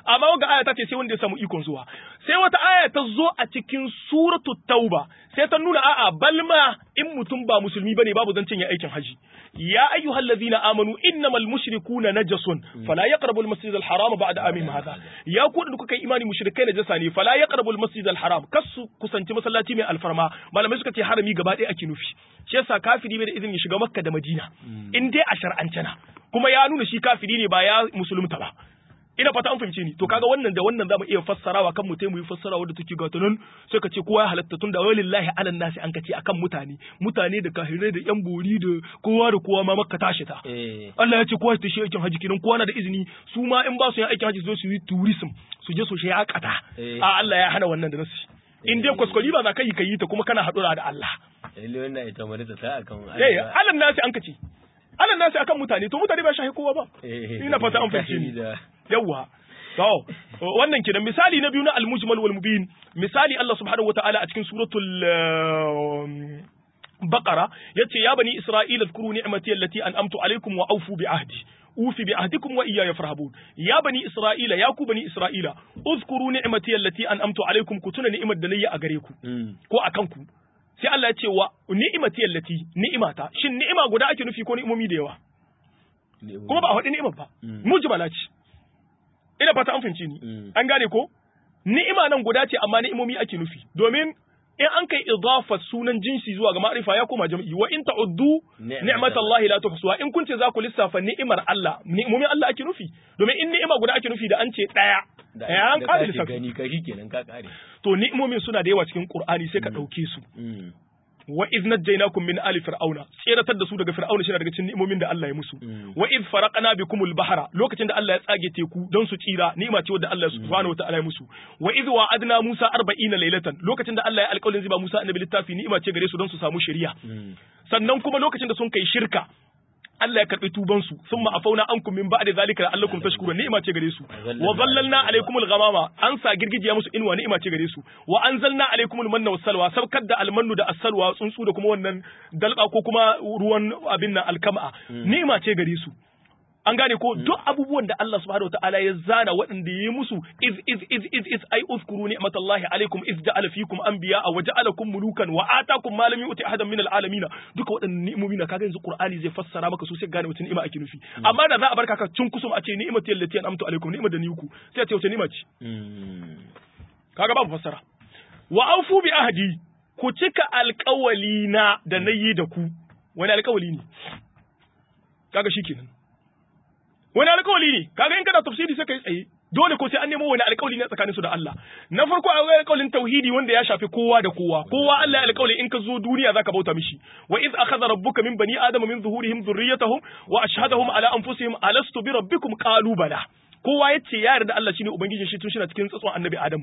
amma wanga aya ta ce sai wanda ya samu ikon zuwa sai wata aya ta zo a cikin suratu tauba sai ta nuna a'a balma in mutum ba musulmi bane babu zancen ya aikin haji ya ayyuhallazina amanu innamal mushrikuna najasun fala yaqrabu al-masjid al-haram ba'da amihim hadha ya ku da kuka yi imani mushrikai najasa ne fala yaqrabu al-masjid al-haram kasu kusanci masallaci mai alfarma malamai suka ce harami gaba ɗaya ake nufi shi yasa kafiri bai da izinin ya shiga makka da madina in dai a shar'ance na kuma ya nuna shi kafiri ne ba ya musulunta ba ina fata an fahimce ni to kaga wannan da wannan zamu iya fassarawa kan mutai mu yi fassarawa da take ga tunan sai ka ce kowa ya halatta tun da walillahi ala nasi an kace akan mutane da kafirai da yan bori da kowa ma makka tashi ta Allah ya ce kowa ta shi aikin haji kiran kowa na da izini su ma in ba su yin aikin haji su yi tourism su je su shi akata a Allah ya hana wannan da nasi in dai kwaskwali ba za ka yi ta kuma kana haɗura da Allah lalle wannan ita marita ta akan ala nasi an kace ala nasi akan mutane to mutane ba shi kowa ba ina fata an fahimce ni yawa to wannan kenan misali na biyu na al-mujmal wal mubin misali Allah subhanahu wataala a cikin suratul baqara yace ya bani isra'ila zkuru ni'mati allati an'amtu alaykum wa awfu bi ahdi ufi bi ahdikum wa iyaya farhabun ya bani isra'ila ya ku bani isra'ila uzkuru ni'mati allati an'amtu alaykum ku tuna ni'imar da nayi a gare ku ko akan ku sai Allah ya ce wa ni'mati allati ni'imata shin ni'ima guda ake nufi ko ni'imomi da yawa kuma ba a faɗi ni'imar ba mujmala ce ina fata an fahimci ni an gane ko ni'ima nan guda ce amma ni'imomi ake nufi domin in an kai idafa sunan jinsi zuwa ga ma'rifa ya koma jam'i wa in ta'uddu ni'matallahi la tuhsuha in kun ce za ku lissafa ni'imar Allah ni'imomin Allah ake nufi domin in ni'ima guda ake nufi da an ce daya ya an kare lissafi gani ka shikenan ka kare to ni'imomin suna da yawa cikin Qur'ani sai ka dauke su wa iz najjaynakum min ali fir'auna tseratar da su daga fir'auna shi daga cikin ni'imomin da Allah ya musu wa iz faraqna bikumul bahra lokacin da Allah ya tsage teku don su tsira ni'ima ce wadda Allah subhanahu wataala ya musu wa iz wa'adna Musa 40 laylatan lokacin da Allah ya alƙawarin ziba Musa annabi littafi ni'ima ce gare su don su samu shari'a sannan kuma lokacin da sun kai shirka Allah ya karbi tuban su thumma afauna ankum min ba'di zalika la'allakum tashkurun ni'ima ce gare su wa zallalna alaykumul ghamama an sa girgijiya musu inwa ni'ima ce gare su wa anzalna alaykumul manna was salwa sabkar da almannu da as-salwa tsuntsu da kuma wannan dalqa ko kuma ruwan abin nan alkama ni'ima ce gare su an gane ko duk abubuwan da Allah subhanahu wataala ya zana waɗanda ya yi musu iz ai uzkuru ni'matallahi alaikum iz ja'ala fikum anbiya wa ja'alakum mulukan wa atakum ma lam yu'ti ahadan min alalamin duka waɗannan ni'imomi na kaga yanzu Qur'ani zai fassara maka su sai gane wata ni'ima ake nufi amma da za a barka ka cin kusum a ce ni'imati allati an'amtu alaikum ni'imar da ni ku sai a ce wata ni'ima ce kaga babu fassara wa aufu bi ahdi ku cika alƙawali na da nayi da ku wani alƙawali ne kaga shikenan wani alƙawali ne kaga in kana tafsiri sai kai tsaye dole ko sai an nemo wani alƙawali ne tsakanin su da Allah na farko akwai alƙawalin tauhidi wanda ya shafi kowa da kowa Allah ya alƙawali in ka zo duniya zaka bauta mishi wa iz akhadha rabbuka min bani adama min zuhurihim dhurriyyatahum wa ashhadahum ala anfusihim alastu bi rabbikum qalu bala kowa yace ya yarda Allah shine ubangijin shi tun shi na cikin tsatson annabi Adam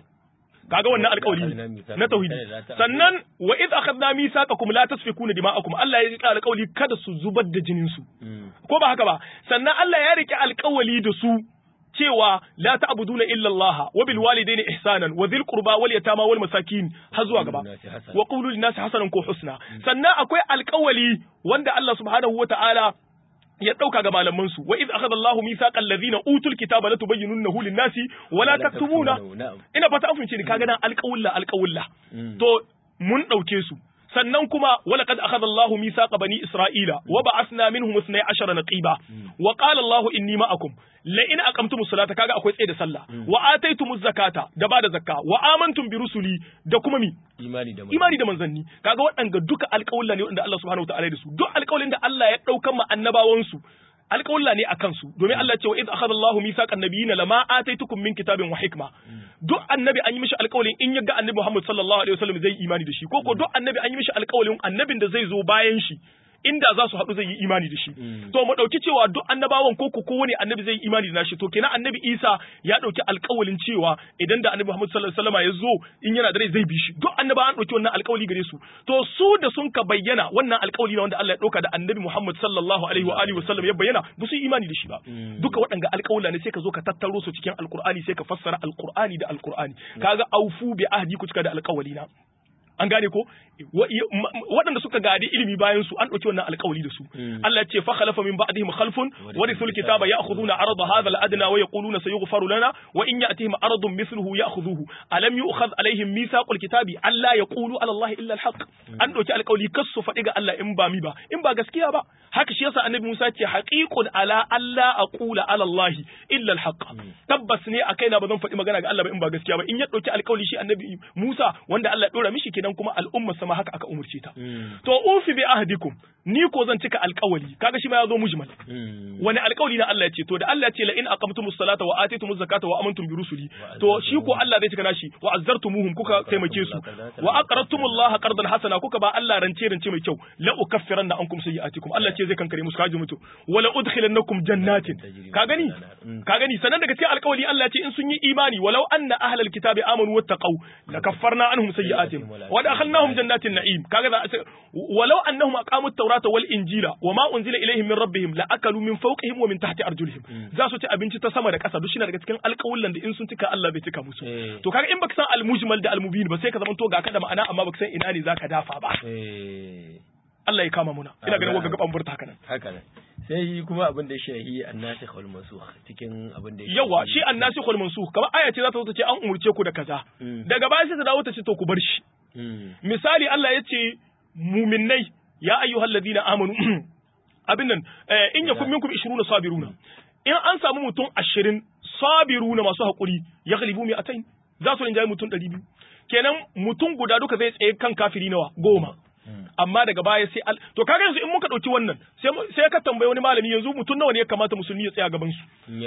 kaga wannan alƙawari na tauhidi sannan wa iz akhadna mithaqakum la tasfikuna dima'akum Allah ya rike alƙawari kada su zubar da jinin su ko ba haka ba sannan Allah ya rike alƙawari da su cewa la ta'buduna illa Allah wa bil walidayni ihsanan wa dhil qurba wal yatama wal masakin har zuwa gaba wa qulu lin nasi hasanan ko husna sannan akwai alƙawari wanda Allah subhanahu wata'ala ya dauka ga malaman su wa iz akhadha Allahu mithaqal ladhina utul kitaba latubayyinunahu lin-nasi wa la taktubuna ina fata an fahimce ni kaga nan alqawla to mun dauke su sannan kuma wala qad akhadha Allahu mithaqa bani Isra'ila wa ba'athna minhum 12 naqiba wa qala Allahu inni ma'akum la in aqamtumus salata kaga akwai tsaye da sallah wa ataytumuz zakata da bada zakka wa amantum bi rusuli da kuma imani da manzanni kaga waɗanga duka alƙawalla ne wanda Allah subhanahu wataala ya da su duk alƙawalin da Allah ya daukan ma annabawan su alƙawalla ne akan su domin Allah ya ce wa idh akhadha Allahu mithaqan nabiyina lama ataytukum min kitabin wa hikma duk annabi an yi mishi alƙawalin in ya ga annabi Muhammad sallallahu alaihi wasallam zai imani da shi ko duk annabi an yi mishi alƙawalin annabin da zai zo bayan shi inda za su haɗu zai yi imani da shi to mu ɗauki cewa duk annabawan ko kowane annabi zai yi imani da shi to kenan annabi Isa ya ɗauki alƙawalin cewa idan da annabi Muhammad sallallahu alaihi wasallam ya zo in yana da rai zai bi shi duk annabawan ɗauki wannan alƙawali gare su to su da sun ka bayyana wannan alƙawali ne wanda Allah ya ɗauka da annabi Muhammad sallallahu alaihi wa alihi wasallam ya bayyana ba su yi imani da shi ba duka waɗanga alƙawla ne sai ka zo ka tattaro su cikin alƙur'ani sai ka fassara alƙur'ani da alƙur'ani kaga aufu bi ahdi ku cika da alƙawali na an gane ko waɗanda suka gadi ilimi bayan su an ɗauki wannan alƙawari da su Allah ya ce fa khalafa min ba'dihim khalfun warithul kitaba ya'khuduna arada hadha al-adna wa yaquluna sayughfaru lana wa in ya'tihim aradun mithluhu ya'khudhuhu alam yu'khadh alaihim mithaqul kitabi alla yaqulu ala Allah illa al-haq an ɗauki alƙawari kasu faɗi ga Allah in ba gaskiya ba haka shi yasa annabi Musa ce haqiqun ala alla aqula ala Allah illa al-haq tabbas ne a kaina ba zan faɗi magana ga Allah ba in ba gaskiya ba in ya ɗauki alƙawari shi annabi Musa wanda Allah ya ɗora mishi kenan kuma al'umma sama haka aka umurce ta to ufi bi ahdikum ni ko zan cika alƙawari kaga shi ma yazo mujmal wani alƙawari na Allah ya ce to da Allah ya ce la in aqamtumus salata wa atitumuz zakata wa amantum bi rusuli to shi ko Allah zai cika nashi wa azzartumuhum kuka taimake su wa aqradtumullaha qardan hasana kuka ba Allah rance mai kyau la ukaffiranna ankum sayyi'atikum Allah ce zai kankare musu kaji mutu wala udkhilannakum jannatin ka gani sanan daga cikin alƙawari Allah ya ce in sun yi imani walau anna ahlal kitabi amanu wattaqau lakaffarna anhum sayyi'atihim wa dakhalnahum jannatin na'im kaga walau annahum aqamut tawrata wal injila wama unzila ilaihim min rabbihim la akalu min fawqihim wa min tahti arjulihim za su ci abinci ta sama da ƙasa duk shi daga cikin alƙawullan da in sun cika Allah bai cika musu to kaga in baka san al-mujmal da al-mubin ba sai ka zama to ga ka da ma'ana amma baka san ina ne zaka dafa ba Allah ya kama muna ina ganin wanga gaban burta haka nan sai kuma abin da shahi annasikh wal mansukh cikin abin da yawa shi annasikh wal mansukh kamar aya ce za ta zo ta ce an umurce ku da kaza daga baya sai ta dawo ta ce to ku bar shi misali Allah ya ce mu'minnai ya ayyuhalladhina amanu abin nan in yakum minkum 20 sabiruna in an samu mutum 20 sabiruna masu hakuri ya ghalibu 200 za su rinjaye mutum 200 kenan mutum guda duka zai tsaye kan kafiri nawa 10 amma daga baya sai to kaga yanzu in muka dauki wannan sai ka tambaye wani malami yanzu mutum nawa ne ya kamata musulmi ya tsaya gaban su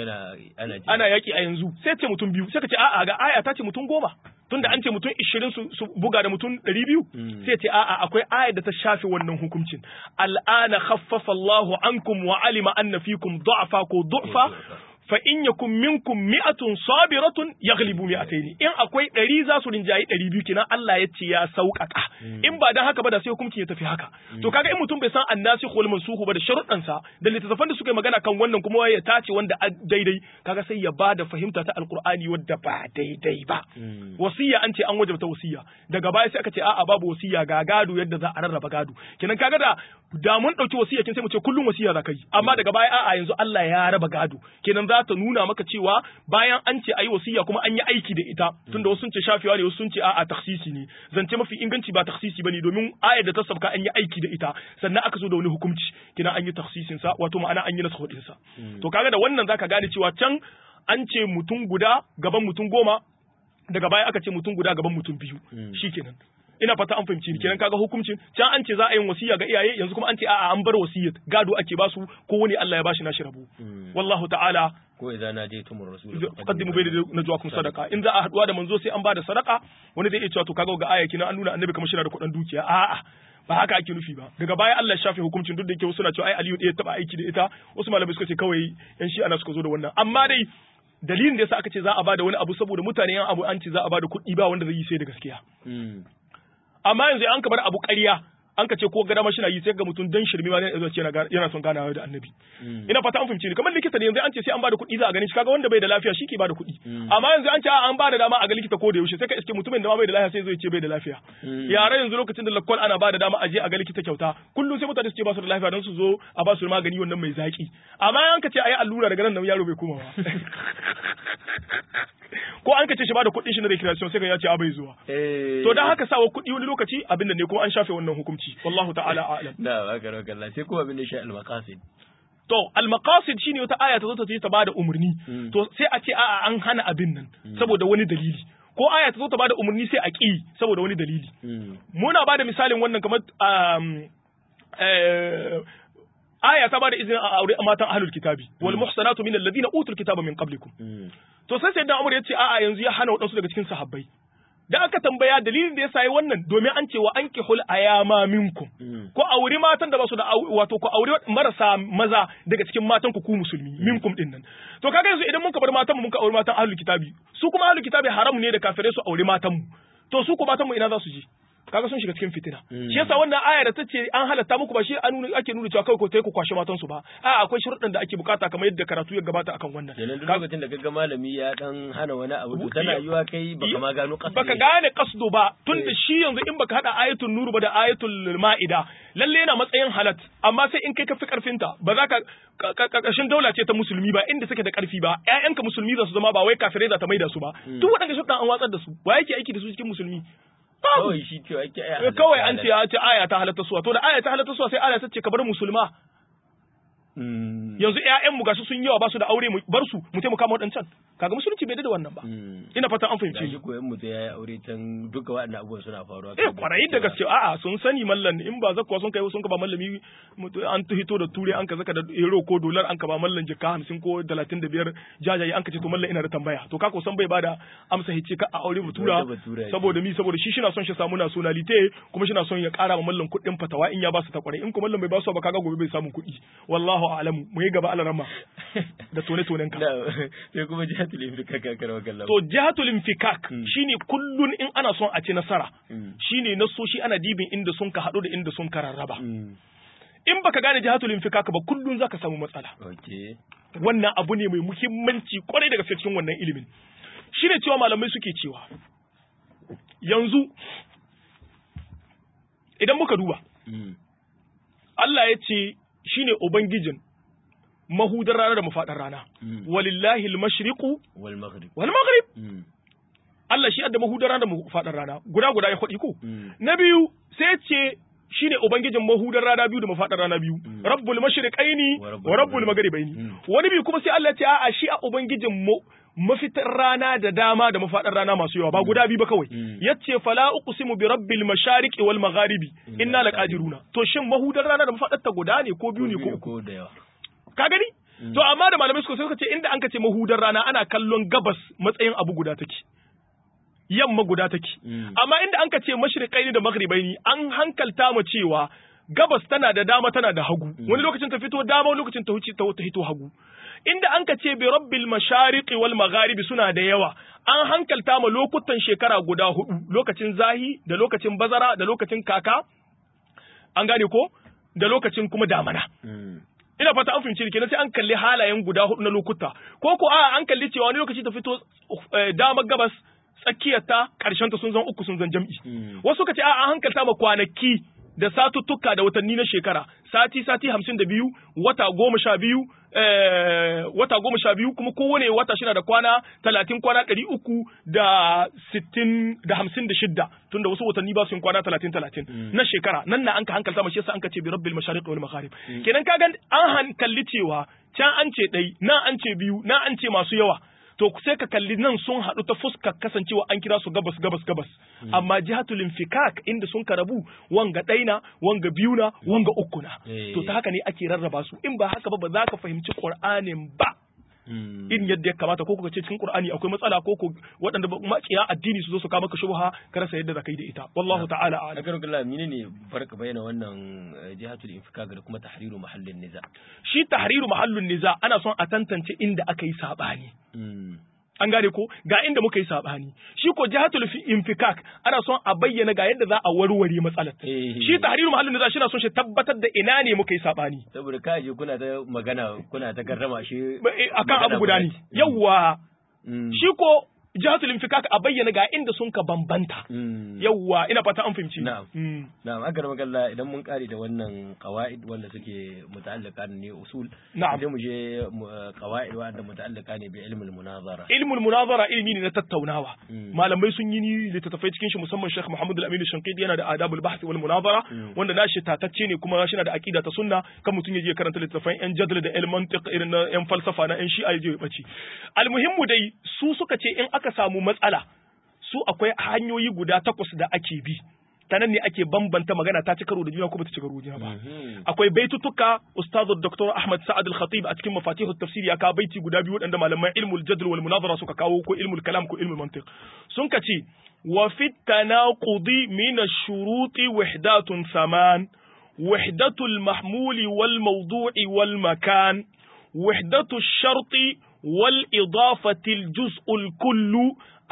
ana yaki a yanzu sai ce mutum biyu sai ka ce a'a ga aya ta ce mutum 10 tunda an ce mutum 20 su buga da mutum 200 sai ce a'a akwai aya da ta shafe wannan hukuncin al'ana khaffafa Allahu ankum wa alima anna fikum du'afa ko du'fa fa in yakum minkum mi'atun sabiratun yaghlibu mi'atayn in akwai 100 za su rinjayi 200 kina Allah ya ce ya sauƙaƙa in ba dan haka ba da sai hukunci ya tafi haka to kaga in mutum bai san annasikh wal mansukh ba da sharuɗan sa da littattafan da suka yi magana kan wannan kuma ya tace wanda daidai kaga sai ya bada fahimta ta alqur'ani wadda ba daidai ba wasiya an ce an wajabta wasiya daga baya sai aka ce a'a babu wasiya ga gado yadda za a rarraba gado kenan kaga da mun dauki wasiya kin sai mu ce kullum wasiya za ka yi amma daga baya a'a yanzu Allah ya raba gado kenan za ta nuna maka cewa bayan an ce ayi wasiya kuma an yi aiki da ita tunda wasu sun ce shafewa ne wasu sun ce a'a takhsisi ne zance mafi inganci ba takhsisi bane domin ayar da ta sabka an yi aiki da ita sannan aka zo da wani hukunci kina an yi takhsisin sa wato ma'ana an yi nasu din sa to kaga da wannan zaka gane cewa can an ce mutum guda gaban mutum 10 daga baya aka ce mutum guda gaban mutum 2 shikenan ina fata an fahimci kenan kaga hukuncin can an ce za a yi wasiya ga iyaye yanzu kuma an ce a'a an bar wasiyat gado ake basu ko wani Allah ya bashi nashi rabo wallahu ta'ala ko idza najaytumur rasul qaddimu bayna najwaakum sadaqa in za a haduwa da manzo sai an bada sadaqa wani zai iya cewa to kaga ga aya kina an nuna annabi kamar shi da kuɗin dukiya a'a ba haka ake nufi ba daga baya Allah ya shafe hukuncin duk da yake wasu na cewa ai Aliyu ya taba aiki da ita wasu malamai suka ce kawai yan shi ana suka zo da wannan amma dai dalilin da yasa aka ce za a bada wani abu saboda mutane yan abu an ce za a bada kuɗi ba wanda zai yi sai da gaskiya amma yanzu an ka bar abu ƙarya an ka ce ko gada mashi na yi sai ga mutum dan shirme ma zai ce yana son ganawa da annabi ina fata an fahimci ni kamar likita ne yanzu an ce sai an bada kuɗi za a gani shi kaga wanda bai da lafiya shi ke bada kuɗi amma yanzu an ce an bada dama a ga likita ko da yaushe sai ka iske mutumin da ma bai da lafiya sai zai ce bai da lafiya yara yanzu lokacin da lakwal ana bada dama a je a ga likita kyauta kullum sai mutane su ce ba su da lafiya don su zo a ba su magani wannan mai zaki amma an ka ce ayi allura daga nan yaro bai koma ba ko an ka ce shi ba da kuɗin shi na recreation sai ka ya ce a bai zuwa to dan haka sawa kuɗi wani lokaci abin da ne kuma an shafe wannan hukunci wallahu ta'ala a'lam da baka Allah sai kuma abin da shi al-maqasid to al-maqasid shine wata aya ta zo ta ce ta bada umurni to sai a ce a'a an hana abin nan saboda wani dalili ko aya ta zo ta bada umurni sai a ki saboda wani dalili muna bada misalin wannan kamar aya ta bada izinin a aure matan ahlul kitabi wal muhsanatu min alladhina utul kitaba min qablikum to sai sayyidina Umar yace a'a yanzu ya hana wadansu daga cikin sahabbai da aka tambaya dalilin da yasa yi wannan domin an ce wa ankihul ayama minkum ko aure matan da ba su da wato ko aure marasa maza daga cikin matan ku musulmi minkum din nan to kaga yanzu idan muka bar matan mu muka aure matan ahlul kitabi su kuma ahlul kitabi haram ne da kafirai su aure matan mu to su ko matan mu ina za su je kaga sun shiga cikin fitina shi yasa wannan aya da tace an halatta muku ba shi ake nuna cewa kawai ko tai ku kwashi matan su ba a akwai sharuɗan da ake bukata kamar yadda karatu ya gabata akan wannan lokacin da kaga malami ya dan hana wani abu to tana yiwa kai baka ma gano qasdu baka gane qasdu ba tunda shi yanzu in baka hada ayatul nur ba da ayatul maida lalle yana matsayin halat amma sai in kai ka fi karfin ta ba za ka karkashin daula ce ta musulmi ba inda suke da karfi ba ƴaƴanka musulmi za su zama ba wai kafirai za ta maida su ba duk waɗanda sharuɗan an watsar da su ba yake aiki da su cikin musulmi kawai shi ce ake kawai an ce aya ta halatta suwa to da aya ta halatta suwa sai aya ta ce ka bar musulma yanzu ƴaƴan mu gashi sun yawa ba su da aure mu bar su mu taimaka mu wadancan kaga musulunci bai da wannan ba ina fata an fahimce shi koyan mu yayi aure can duka waɗannan abubuwan suna faruwa kwarai da gaske a'a sun sani mallan in ba zakwa sun kai sun ka ba mallami an hito da ture an ka zaka da euro ko dollar an ka ba mallan jika 50 ko 35 jajaye an ka ce to mallan ina da tambaya to ka ko san bai bada amsa hice ka a aure mutura saboda shi shina son shi samu nationality kuma shina son ya kara ma mallan kuɗin fatawa in ya ba su ta kwarai in ko mallan bai ba su ba kaga gobe bai samu kuɗi wallahi a'lamu mu yi gaba alarama da tone-tonen ka. Sai kuma jihatul infikak ka karwa kallon. To jihatul infikak shine kullun in ana son a ci nasara. Shine nasoshi ana dibin inda sun ka haɗu da inda sun ka rarraba. In baka gane jihatul infikak ba kullun zaka samu matsala. Okay. Wannan abu ne mai muhimmanci kwarai daga cikin wannan ilimin. Shine cewa malamai suke cewa yanzu idan muka duba Allah ya ce shine ubangijin mahudar rana da mafaɗar rana walillahi al-mashriqu wal maghrib Allah shi adda mahudar rana da mafaɗar rana guda ya faɗi ko na biyu sai ce shine ubangijin mahudar rana biyu da mafaɗar rana biyu rabbul mashriqaini wa rabbul maghribaini wani biyu kuma sai Allah ya ce a'a shi a ubangijin mafitar rana da dama da mafaɗar rana masu yawa ba guda biyu ba kawai yace fala uqsimu bi rabbil mashariqi wal magharibi inna laqadiruna to shin mahudar rana da mafaɗar ta guda ne ko biyu ne ko uku da yawa ka gani to amma da malamai suka ce inda an ka ce mahudar rana ana kallon gabas matsayin abu guda take yamma guda take amma inda an ka ce mashriqaini da maghribaini an hankalta mu cewa gabas tana da dama tana da hagu wani lokacin ta fito dama wani lokacin ta huce ta hito hagu inda an ka ce bi rabbil mashariqi wal magharibi suna da yawa an hankalta mu lokutan shekara guda hudu lokacin zahi da lokacin bazara da lokacin kaka an gane ko da lokacin kuma damana ina fata an fahimci kenan sai an kalli halayen guda hudu na lokuta ko a an kalli cewa wani lokaci ta fito damar gabas tsakiyarta karshen ta sun zan uku sun zan jam'i wasu ka ce a an hankalta ma kwanaki da satuttuka da watanni na shekara sati 52 wata 12 wata 12 kuma kowane wata shi na da kwana 30 kwana 356 tunda wasu watanni ba su yin kwana 30 na shekara nan na an ka hankalta mashi yasa an ka ce bi rabbil mashariq wal magharib kenan kaga an hankalli cewa can an ce dai nan an ce biyu nan an ce masu yawa to sai ka kalli nan sun haɗu ta fuskar kasancewa an kira su gabas amma jihatul infikak inda sun karabu wanga ɗaina wanga biyuna wanga ukuna to ta haka ne ake rarraba su in ba haka ba za ka fahimci Qur'anin ba in yadda ya kamata ko kuka ce cikin Qur'ani akwai matsala ko waɗanda makiya addini su zo su kawo maka shubha ka rasa yadda zaka yi da ita wallahu ta'ala a'lam agarullah menene farka bayyana wannan jihatul infika da kuma tahriru mahallin niza shi tahriru mahallin niza ana son a tantance inda aka yi sabani an gane ko ga inda muka yi sabani shi ko jihatul infikak ana son a bayyana ga yadda za a warware matsalar shi tahriru mahallin niza shi na son shi tabbatar da ina ne muka yi sabani saboda kaje kuna ta magana kuna ta garrama shi akan abu guda ne yawa shi ko jihatul infikak a bayyana ga inda sun ka bambanta yawwa ina fata an fahimci na'am aka rama kalla idan mun kare da wannan qawaid wanda suke muta'allaka ne usul idan mu je qawaid wanda muta'allaka ne bi ilmul munazara ilmi ne na tattaunawa malamai sun yi littattafai cikin shi musamman Sheikh Muhammad Al-Amin Shanqidi yana da adabul bahth wal munazara wanda nashi tatacce ne kuma shi na da aqida ta sunna kan mutun yaje karanta littattafan yan jadal da ilm mantiq irin na yan falsafa na yan shi'a yaje ya bace almuhimmu dai su suka ce in aka samu matsala su akwai hanyoyi guda 8 da ake bi ta nan ne ake bambanta magana ta ci karo da juna ko ba ta ci karo da juna ba akwai baitutuka ustazu Dr. Ahmad Sa'ad Al-Khatib a cikin mafatihut tafsir ya kawo baiti guda biyu wadanda malaman ilmul jadl wal munazara suka kawo ko ilmul kalam ko ilmul mantiq sun kace wa fit tanaqudi min ash-shuruti wahdatun saman wahdatul mahmuli wal mawdu'i wal makan wahdatu ash-sharti والإضافة الجزء الكل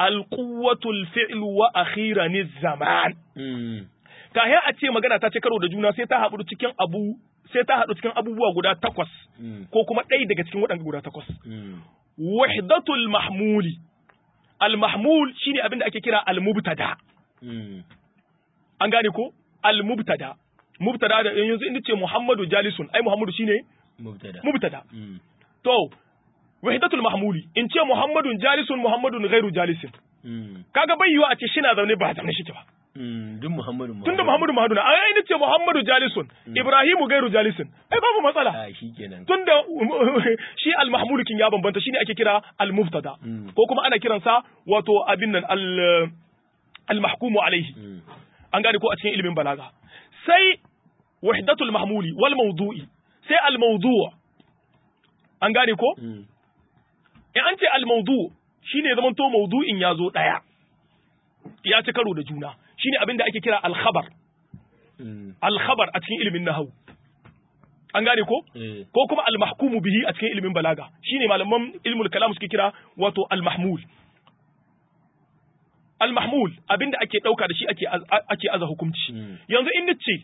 al-quwwatul fi'l wa akhiran az-zaman kahe a ce magana ta ce karo da juna sai ta haɗu cikin abubuwa guda 8 ko kuma ɗaya daga cikin waɗanda guda 8 wahdatul mahmuli al-mahmul shine abin da ake kira al-mubtada an gane ko al-mubtada da yanzu in ce Muhammadu jalisun ai Muhammadu shine mubtada to wahdatul mahmuli in ce Muhammadun jalisun Muhammadun ghairu jalisin kaga bai yiwa a ce shi na zaune ba zaune shi ba duk Muhammadu tunda Muhammadu na ai ni ce Muhammadu jalisun Ibrahimu ghairu jalisin ai babu matsala shikenan tunda shi al-mahmul kin ya bambanta shine ake kira al-mubtada ko kuma ana kiransa wato abin nan al-mahkumu alaihi an gane ko a cikin ilimin balaga sai wahdatul mahmuli wal mawdu'i sai al mawdu' an gane ko in an ce al mawdu' shine zaman to mawdu'in ya zo daya ya ci karo da juna shine abin da ake kira al khabar a cikin ilimin nahwu an gane ko ko kuma al mahkumu bihi a cikin ilimin balaga shine malaman ilmul kalam suke kira wato al mahmul al-mahmul abinda ake dauka da shi ake aza hukunci yanzu in nace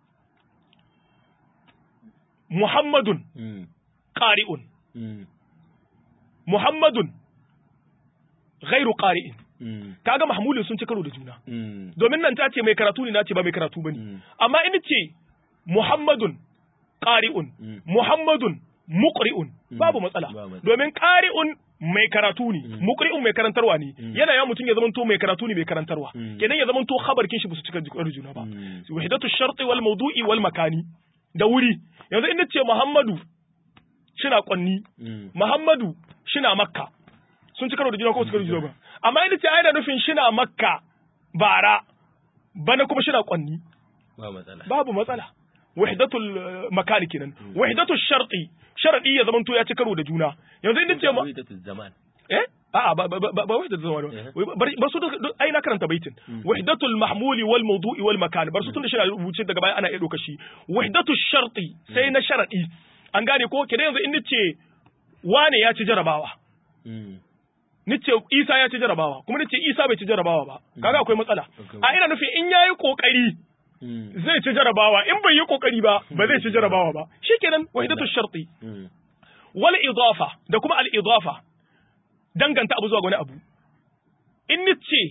Muhammadun qari'un Muhammadun ghairu qari'in kaga mahmulin sun ci karo da juna domin nan ta ce mai karatu ne nace ba mai karatu bane amma in nace Muhammadun qari'un Muhammadun muqri'un babu matsala domin qari'un mai karatu ne muqri'un mai karantarwa ne yana ya mutun ya zamanto mai karatu ne mai karantarwa kenan ya zamanto khabarkin shi ba su cika juna ba wahidatu sharti wal mawdu'i wal makani da wuri yanzu in nace Muhammadu shina kwanni Muhammadu shina Makka sun cika da juna ko su cika da juna ba amma in nace ai da nufin shina Makka bara bana kuma shina kwanni babu matsala wahdatul makani kenan wahdatul sharti sharadi ya zamanto ya ci karo da juna yanzu in nace wahdatul zaman a'a ba wahdatul zaman bar su ai na karanta baitin wahdatul mahmuli wal mawdu'i wal makan bar su tun da shi rubuce daga baya ana iya doka shi wahdatul sharti sai na sharadi an gane ko kenan yanzu in nace wane ya ci jarabawa nace Isa ya ci jarabawa kuma nace Isa bai ci jarabawa ba kaga akwai matsala a ina nufi in yayi kokari zai ci jarabawa in bai yi kokari ba ba zai ci jarabawa ba shikenan wahidatu sharti wal idafa da kuma al idafa danganta abu zuwa ga wani abu in nace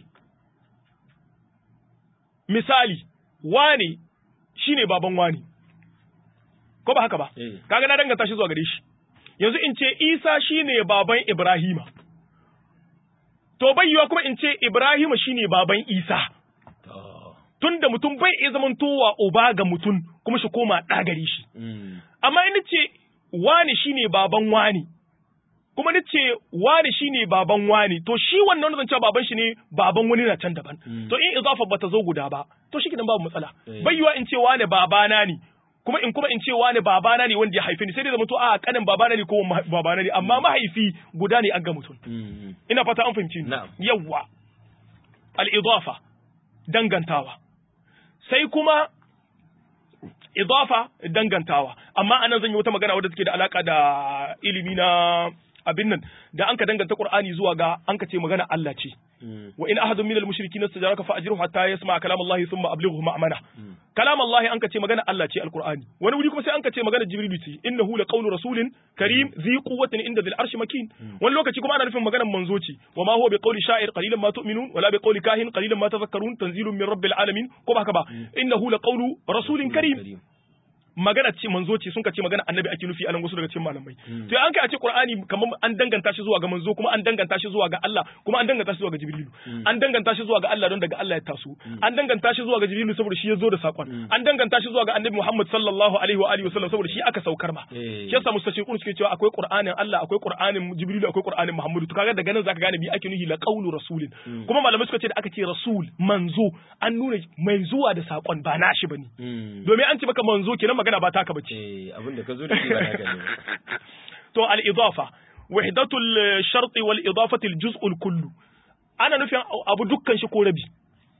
misali wani shine baban wani ko ba haka ba kaga na danganta shi zuwa gare shi yanzu in ce Isa shine baban Ibrahima to bayyawa kuma in ce Ibrahima shine baban Isa tunda mutum bai iya zamantowa uba ga mutum kuma shi koma ɗa gare shi amma in ce wani shine baban wani kuma nace wani shine baban wani to shi wannan zan cewa baban shi ne baban wani na can daban to in idafa bata zo guda ba to shi kidan babu matsala bayyawa in ce wani babana ne kuma in ce wani babana ne wanda ya haife ni sai dai zamanto a kanin babana ne ko babana ne amma mahaifi guda ne an ga mutum ina fata an fahimci ni yawa al idafa dangantawa sai kuma idafa dangantawa amma anan zan yi wata magana wadda take da alaka da ilimi na abin nan da anka danganta Qur'ani zuwa ga anka ce magana Allah ce wa in ahadun minal mushrikin istajaraka fa ajruhu hatta yasma kalam Allah thumma ablighuhu ma'mana kalam Allah anka ce magana Allah ce alqur'ani wani wuri kuma sai anka ce magana Jibril ce innahu laqawlu rasulin karim zi quwwatin inda dhil arshi makin wani lokaci kuma ana nufin magana manzo ce wa ma huwa biqawli sha'ir qalilan ma tu'minun wala biqawli kahin qalilan ma tadhakkarun tanzilun min rabbil alamin ko ba haka ba innahu laqawlu rasulin karim magana ce manzo ce sun ka ce magana annabi ake nufi anan wasu daga cikin malamai to an kai a ce Qur'ani kamar an danganta shi zuwa ga manzo kuma an danganta shi zuwa ga Allah kuma an danganta shi zuwa ga Jibrilu an danganta shi zuwa ga Allah don daga Allah ya taso an danganta shi zuwa ga Jibrilu saboda shi ya zo da sakon an danganta shi zuwa ga Annabi Muhammad sallallahu alaihi wa alihi wasallam saboda shi aka saukar ma shi yasa mustashriqun suke cewa akwai Qur'anin Allah akwai Qur'anin Jibrilu akwai Qur'anin Muhammadu to kaga daga nan zaka gane bi ake nufi la qawlu rasulin kuma malamai suka ce da aka ce rasul manzo an nuna mai zuwa da sakon ba nashi bane domin an ce maka manzo kenan magana ba taka bace abinda ka zo da shi ba naka ne to al-idafa wahdatul shart wal idafati al-juz'ul kullu ana nufin abu dukkan shi ko rabi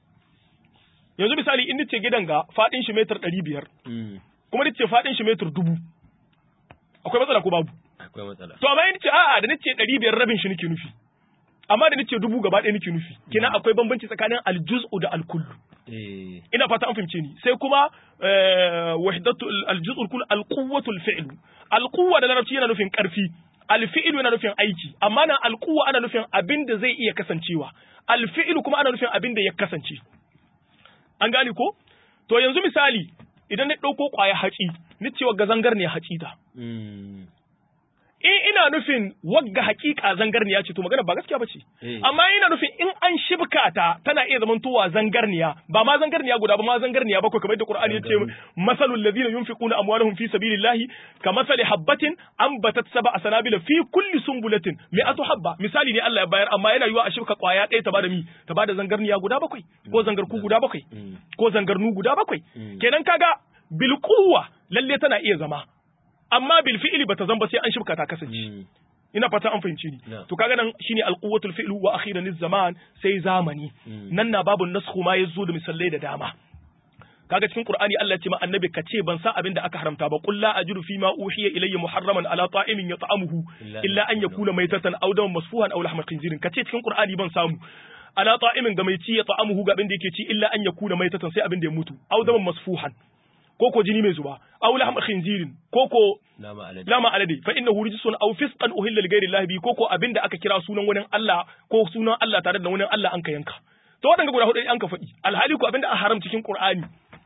yanzu misali in nace gidan ga fadin shi metar 500 kuma nace fadin shi metar 1000 akwai matsala ko babu akwai matsala to amma in nace a'a da nace 500 rabin shi nake nufi amma da nace dubu gaba ɗaya nake nufi kenan akwai bambanci tsakanin aljuz'u da alkullu ina fata an fahimce ni sai kuma wahdatu aljuz'u alkull alquwwatu alfi'l alquwwa da larabci yana nufin karfi alfi'lu yana nufin aiki amma nan alquwwa ana nufin abin da zai iya kasancewa alfi'lu kuma ana nufin abin da ya kasance an gane ko to yanzu misali idan na dauko kwaya haci ni ce wagga zangarniya haci ta ina nufin wagga hakika zangarniya ce to magana ba gaskiya bace amma ina nufin in an shibka ta tana iya zamantowa zangarniya ba ma zangarniya guda ba ma zangarniya bakwai kamar yadda Qur'ani ya ce masalul ladina yunfiquna amwalahum fi sabilillahi kamathali habatin ambatat sab'a sanabila fi kulli sunbulatin mi'atu habba misali ne Allah ya bayar amma yana yiwa a shibka kwaya ɗaya ta bada zangarniya guda bakwai ko zangarku guda bakwai ko zangarnu guda bakwai kenan kaga bil quwwa lalle tana iya zama amma bil fi'li bata zamba sai an shibka ta kasance ina fata an fahimci ni to kaga nan shine alquwwatul fi'lu wa akhiran zaman sai zamani nan na babu nasxu ma yazo da misalai da dama kaga cikin qur'ani Allah ya ce ma annabi ka ce ban san abin da aka haramta ba qul la ajidu fi ma uhiya ilayya muharraman ala ta'imin yat'amuhu illa an yakuna maytatan aw daman masfuhan aw lahma khinzirin ka ce cikin qur'ani ban samu ala ta'imin ga mai ci ya ta'amuhu ga abin da yake ci illa an yakuna maytatan sai abin da ya mutu aw daman masfuhan koko jini mai zuba aw lahma khinzirin koko lama alade fa innahu rijsun aw fisqan uhilla li ghairi llahi bi koko abinda aka kira sunan wani Allah ko sunan Allah tare da wani Allah an ka yanka to wadanga guda hudu an ka faɗi alhali ko abinda a haram cikin Qur'ani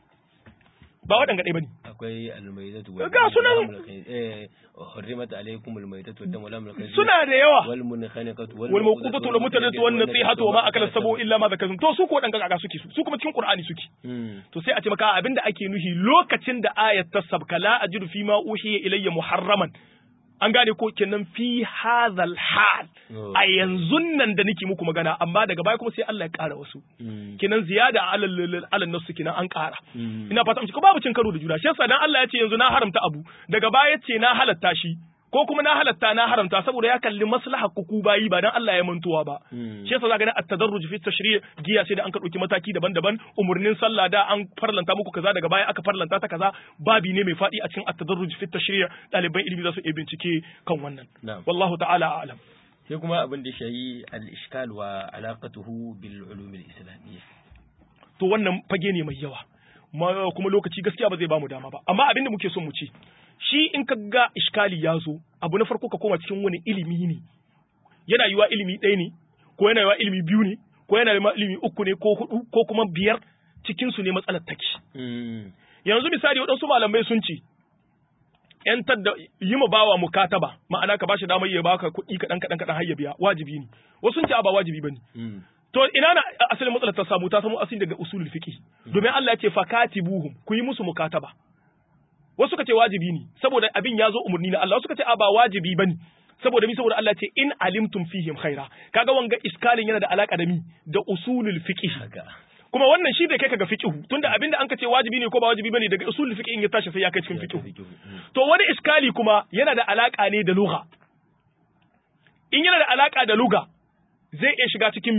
ba wadanga dai bane akwai almaitatu ga sunan hurrimat alaykum almaitatu wad damu lam suna da yawa wal munkhaniqatu wal mawqudatu wal mutadatu wan nasihatu wa ma akala sabu illa ma zakatum to su ko wadanga kaga suke su kuma cikin Qur'ani suke to sai a ce maka abinda ake nuhi lokacin da ayat ta sabka la ajidu fi ma uhiya ilayya muharraman an gane ko kenan fi hadhal hal a yanzu nan da nake muku magana amma daga baya kuma sai Allah ya ƙara wasu kenan ziyada alal nasu kenan an ƙara ina fata ko babu cin karo da juna shi yasa dan Allah ya ce yanzu na haramta abu daga baya ce na halatta shi ko kuma na halatta na haramta saboda ya kalli maslaha ku bayi ba dan Allah ya mantuwa ba shi yasa zaka ga at-tadarruj fi tashri' giya sai da an ka dauki mataki daban-daban umurnin sallah da an farlanta muku kaza daga baya aka farlanta ta kaza babi ne mai fadi a cikin at-tadarruj fi tashri' daliban ilimi za su iya bincike kan wannan wallahu ta'ala a'lam sai kuma abin da shayi al-ishkal wa alaqatuhu bil ulum al-islamiyya to wannan fage ne mai yawa kuma lokaci gaskiya ba zai bamu dama ba amma abin da muke son mu ce shi in ka ga iskali ya zo abu na farko ka koma cikin wani ilimi ne yana yiwa ilimi ɗaya ne ko yana yiwa ilimi biyu ne ko yana yiwa ilimi uku ne ko hudu ko kuma biyar cikin su ne matsalar take yanzu misali waɗansu malamai sun ce yantar da yi ma bawa mukataba ma'ana ka bashi damar ya baka kuɗi kaɗan har ya biya wajibi ne wasu sun ce ba wajibi bane to ina na asalin matsalar ta samu asali daga usulul fiqh domin Allah ya ce fakatibuhum ku yi musu mukataba wasu suka ce wajibi ne saboda abin ya zo umarni na Allah wasu suka ce ba wajibi bane saboda saboda Allah ce in alimtum fihim khaira kaga wanga iskalin yana da alaka da da usulul fiqh kuma wannan shi da kai kaga fiqh tunda abinda an ka ce wajibi ne ko ba wajibi bane daga usulul fiqh in ya tashi sai ya kai cikin fiqh to wani iskali kuma yana da alaka ne da lugha in yana da alaka da lugha zai iya shiga cikin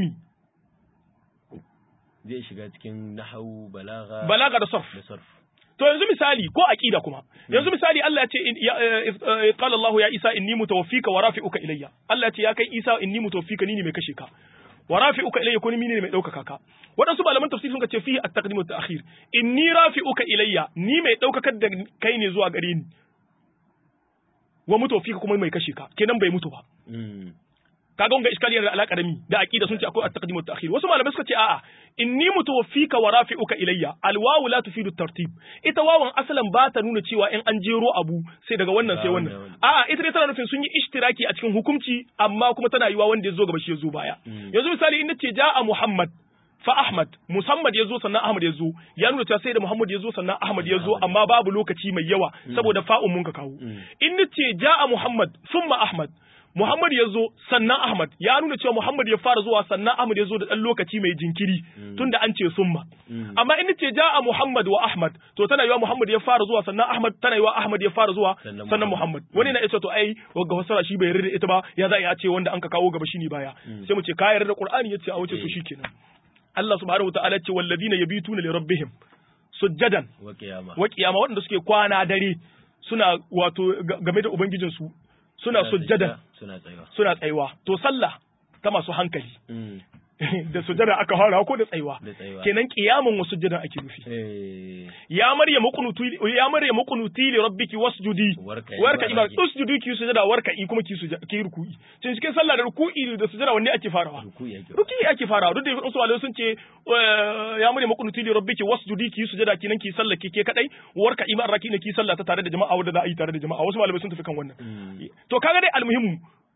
zai shiga cikin nahwu balaga da sarf to yanzu misali ko aqida kuma yanzu misali Allah ya ce qala Allah ya Isa inni mutawaffika wa rafi'uka ilayya Allah ya ce ya kai Isa inni mutawaffika ni ne mai kashe ka wa rafi'uka ilayya ko ni ne mai daukaka ka wadansu malaman tafsir sun ce fihi at-taqdim wa at-ta'khir inni rafi'uka ilayya ni mai daukakar da kai ne zuwa gare ni wa mutawaffika kuma mai kashe ka kenan bai mutu ba kaga wanga iskali yana da alaka da mi da aqida sun ce akwai at-taqdim wa at-ta'khir wasu malamai suka ce a'a inni mutawaffika wa rafi'uka ilayya al-wawu la tufidu at-tartib ita wawan asalan ba ta nuna cewa in an jero abu sai daga wannan sai wannan a'a ita dai tana nufin sun yi ishtiraki a cikin hukunci amma kuma tana yiwa wanda ya zo gaba shi ya zo baya yanzu misali in nace ja'a Muhammad fa Ahmad Muhammad ya zo sannan Ahmad ya zo ya nuna cewa sai da Muhammad ya zo sannan Ahmad ya zo amma babu lokaci mai yawa saboda fa'un mun ka kawo in nace ja'a Muhammad thumma Ahmad Muhammad ya zo sannan Ahmad ya nuna cewa Muhammad ya fara zuwa sannan Ahmad ya zo da ɗan lokaci mai jinkiri tunda an ce summa amma in ce ja'a Muhammad wa Ahmad to tana yiwa Muhammad ya fara zuwa sannan Ahmad tana yiwa Ahmad ya fara zuwa sannan Muhammad wani na ce to ai wagga fasara shi bai yarda ita ba ya za a ce wanda an ka kawo gaba shine baya sai mu ce ka yarda Qur'ani yace a wuce to shikenan Allah subhanahu wa ta'ala ce walladina yabituna li rabbihim sujjadan wa qiyama wanda suke kwana dare suna wato game da ubangijinsu suna sujjada suna tsayuwa to sallah ta masu hankali da sujada aka fara ko da tsayuwa kenan qiyamun wa sujada ake nufi ya maryam qunuti li rabbiki wasjudi warka ima usjudi ki sujada warka i kuma ki ruku'i cin cikin sallah da ruku'i da sujada wanne ake farawa ruku'i ake farawa duk da wasu malamai sun ce ya maryam qunuti li rabbiki wasjudi ki sujada kinan ki sallah ke kadai warka ima raki ne ki sallah ta tare da jama'a wanda za a yi tare da jama'a wasu malamai sun tafi kan wannan to kaga dai almuhimmu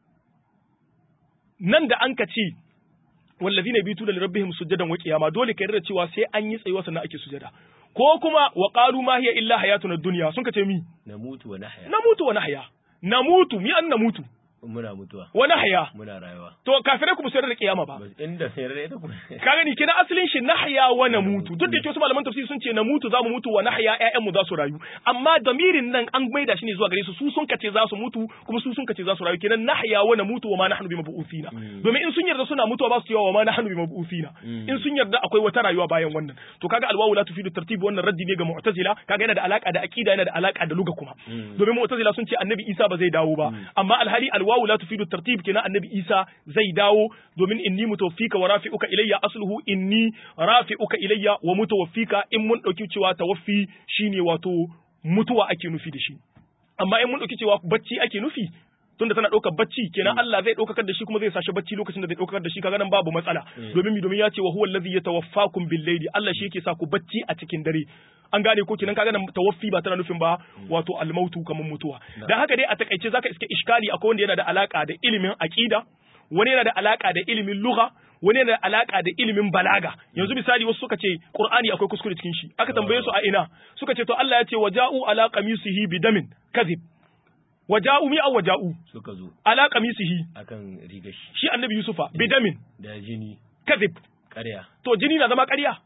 nan da an ka ce wallazina yabituna li rabbihim sujadan wa qiyama dole ka yarda cewa sai an yi tsayuwa sannan ake sujada ko kuma wa qalu ma hiya illa hayatuna dunya sun kace mi namutu wa nahya namutu mi an namutu muna mutuwa wa nahya muna rayuwa to kafirai kuma sai da kiyama ba inda sai da ita ka gani kina asalin shi nahya wa namutu duk da ke wasu malaman tafsiri sun ce namutu zamu mutu wa nahya ƴaƴan mu za su rayu amma damirin nan an maida shi ne zuwa gare su sun kace za su mutu kuma su sun kace za su rayu kenan nahya wa namutu wa ma nahnu bimabu'usina domin in sun yarda suna mutuwa ba su cewa wa ma nahnu bimabu'usina in sun yarda akwai wata rayuwa bayan wannan to kaga alwawu la tufidu tartib wannan raddi ne ga mu'tazila kaga yana da alaka da aqida yana da alaka da lugha kuma domin mu'tazila sun ce annabi Isa ba zai dawo ba amma alhali alwawu la tufidu tartib kenan annabi Isa zai dawo domin inni mutawaffika wa rafi'uka ilayya asluhu inni rafi'uka ilayya wa mutawaffika in mun dauki cewa tawaffi shine wato mutuwa ake nufi da shi amma in mun dauki cewa bacci ake nufi tunda tana ɗaukar bacci kenan Allah zai ɗaukakar da shi kuma zai sashi bacci lokacin da zai ɗaukakar da shi kaga nan babu matsala domin ya ce wa huwa allazi yatawaffakum bil layli Allah shi yake sa ku bacci a cikin dare an gane ko kenan kaga nan tawaffi ba tana nufin ba wato almautu kamar mutuwa dan haka dai a takaice zaka iske iskali akwai wanda yana da alaka da ilimin aqida wani yana da alaka da ilimin lugha wani yana da alaka da ilimin balaga yanzu misali wasu suka ce Qur'ani akwai kuskure cikin shi aka tambaye su a ina suka ce to Allah ya ce waja'u ala qamisihi bidamin kadhib waja'u mi aw waja'u suka zo ala qamisihi akan rigar shi annabi Yusufa bidamin da jini kadhib ƙarya to jini na zama ƙarya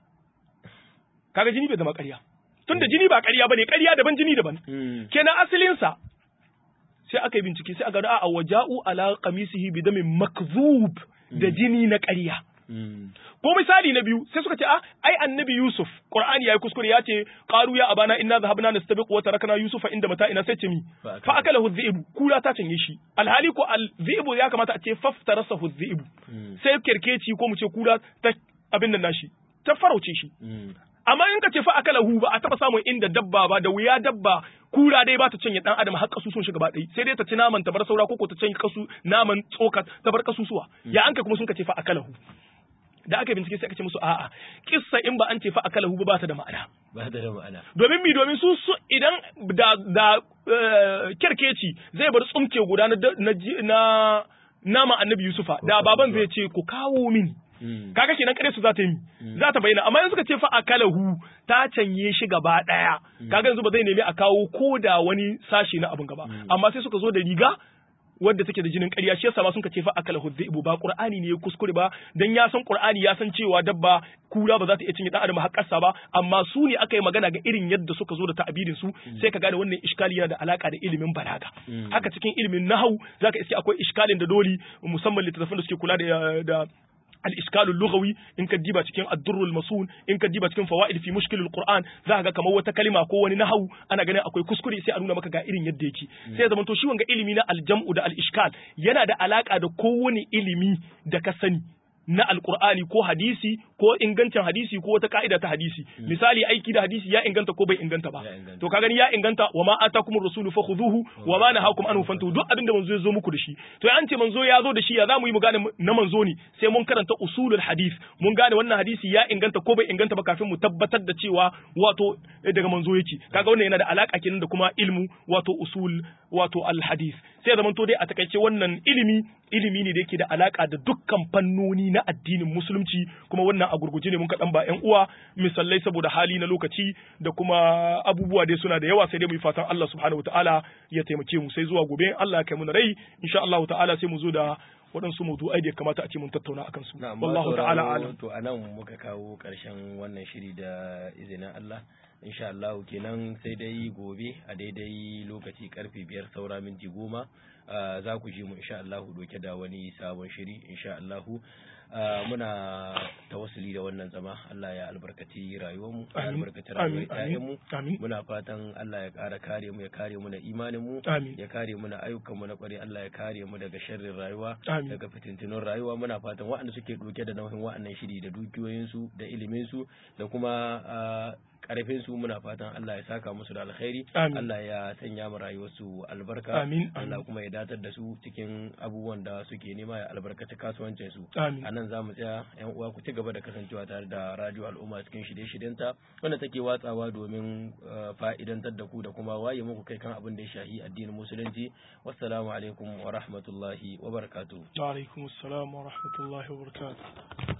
kaga jini bai zama ƙarya tunda jini ba ƙarya bane ƙarya daban jini daban kenan asalin sa sai aka yi bincike sai aka ga a waja'u ala qamisihi bidamin makzub da jini na ƙarya ko misali na biyu sai suka ce ai annabi Yusuf Qur'ani yayi kuskure ya ce qalu ya abana inna dhahabna nastabiqu wa tarakna Yusufa inda mata'ina sai ce mi fa akalahu dhi'bu kula ta canye shi alhali ko al-dhi'bu ya kamata a ce faftarasahu dhi'bu sai kerkeci ko mu ce kula ta abin nan nashi ta farauce shi amma in ka ce fa akalahu ba a taba samun inda dabba ba da wuya dabba kura dai ba ta canye dan adam har kasusun shi gaba ɗaya sai dai ta ci naman ta bar saura ko ta canye naman tsoka ta bar kasusuwa ya anka kuma sun ka ce fa akalahu da aka bincike sai aka ce musu a'a kissa in ba an ce fa akalahu ba ta da ma'ana ba ta da ma'ana domin su idan da kerkeci zai bar tsumke guda na nama annabi Yusufa da baban zai ce ku kawo mini kaga kenan kare su za ta yi za ta bayyana amma yanzu suka ce fa akalahu ta canye shi gaba daya kaga yanzu ba zai nemi a kawo ko da wani sashi na abin gaba amma sai suka zo da riga wadda take da jinin ƙarya shi yasa ma sun ce fa akalahu dhi'bu ba qur'ani ne ya kuskure ba dan ya san qur'ani ya san cewa dabba kura ba za ta iya cinye dan adam har ƙasa ba amma su ne aka yi magana ga irin yadda suka zo da ta'abirin su sai ka gane wannan iskali yana da alaka da ilimin balaga haka cikin ilimin nahwu zaka iske akwai iskalin da doli musamman littattafan da suke kula da al-iskalu lughawi in ka diba cikin ad-durrul masun in ka diba cikin fawaid fi mushkilul qur'an za ga kamar wata kalima ko wani nahwu ana ganin akwai kuskure sai a nuna maka ga irin yadda yake sai zaman to shi wanga ilimi na al-jam'u da al-iskal yana da alaka da kowane ilimi da ka sani na alqur'ani ko hadisi ko ingancin hadisi ko wata ka'ida ta hadisi misali aiki da hadisi ya inganta ko bai inganta ba to ka gani ya inganta wa ma atakumur rasulu fakhuduhu wa ma nahakum anhu fantahu duk abinda manzo ya zo muku da shi to an ce manzo ya zo da shi ya zamu yi mu gane na manzo ne sai mun karanta usulul hadis mun gane wannan hadisi ya inganta ko bai inganta ba kafin mu tabbatar da cewa wato daga manzo yake kaga wannan yana da alaka kenan da kuma ilmu wato usul wato al hadis sai zaman to dai a takaice wannan ilimi ne da yake da alaka da dukkan fannoni na addinin musulunci kuma wannan a gurguje ne mun kaɗan ba 'yan uwa misalai saboda hali na lokaci da kuma abubuwa dai suna da yawa sai dai mu yi fatan Allah subhanahu wataala ya taimake mu sai zuwa gobe Allah ya kai mu na rai insha Allah ta'ala sai mu zo da waɗansu mawdu'ai da ya kamata a ce mun tattauna akan su wallahu ta'ala alam to anan muka kawo ƙarshen wannan shiri da izinin Allah insha Allah kenan sai dai gobe a daidai lokaci karfe 5 saura minti 10 za ku ji mu insha Allah doke da wani sabon shiri insha Allah. Muna tawassuli da wannan zama, Allah ya albarkaci rayuwarmu, ya albarkaci rayuwar ƴaƴanmu. Muna fatan Allah ya ƙara kare mu, ya kare mu na imanin mu, ya kare mu na ayyukan mu na ƙware, Allah ya kare mu daga sharrin rayuwa, daga fitintunun rayuwa. Muna fatan waɗanda suke ɗauke da nauyin waɗannan shiri da dukiyoyinsu da iliminsu da kuma karfin su, muna fatan Allah ya saka musu da alkhairi, Allah ya sanya mu rayuwarsu albarka, Allah kuma ya datar da su cikin abubuwan da suke nema, ya albarkaci kasuwancin su. Anan za mu tsaya, yan uwa ku ci gaba da kasancewa tare da Radio Al'umma cikin shirye-shiryenta wanda take watsawa domin fa'idantar da ku da kuma waye muku kai kan abin da ya shahi addinin musulunci. Wassalamu alaikum wa rahmatullahi wa barakatuh. Wa alaikum assalam wa rahmatullahi wa barakatuh.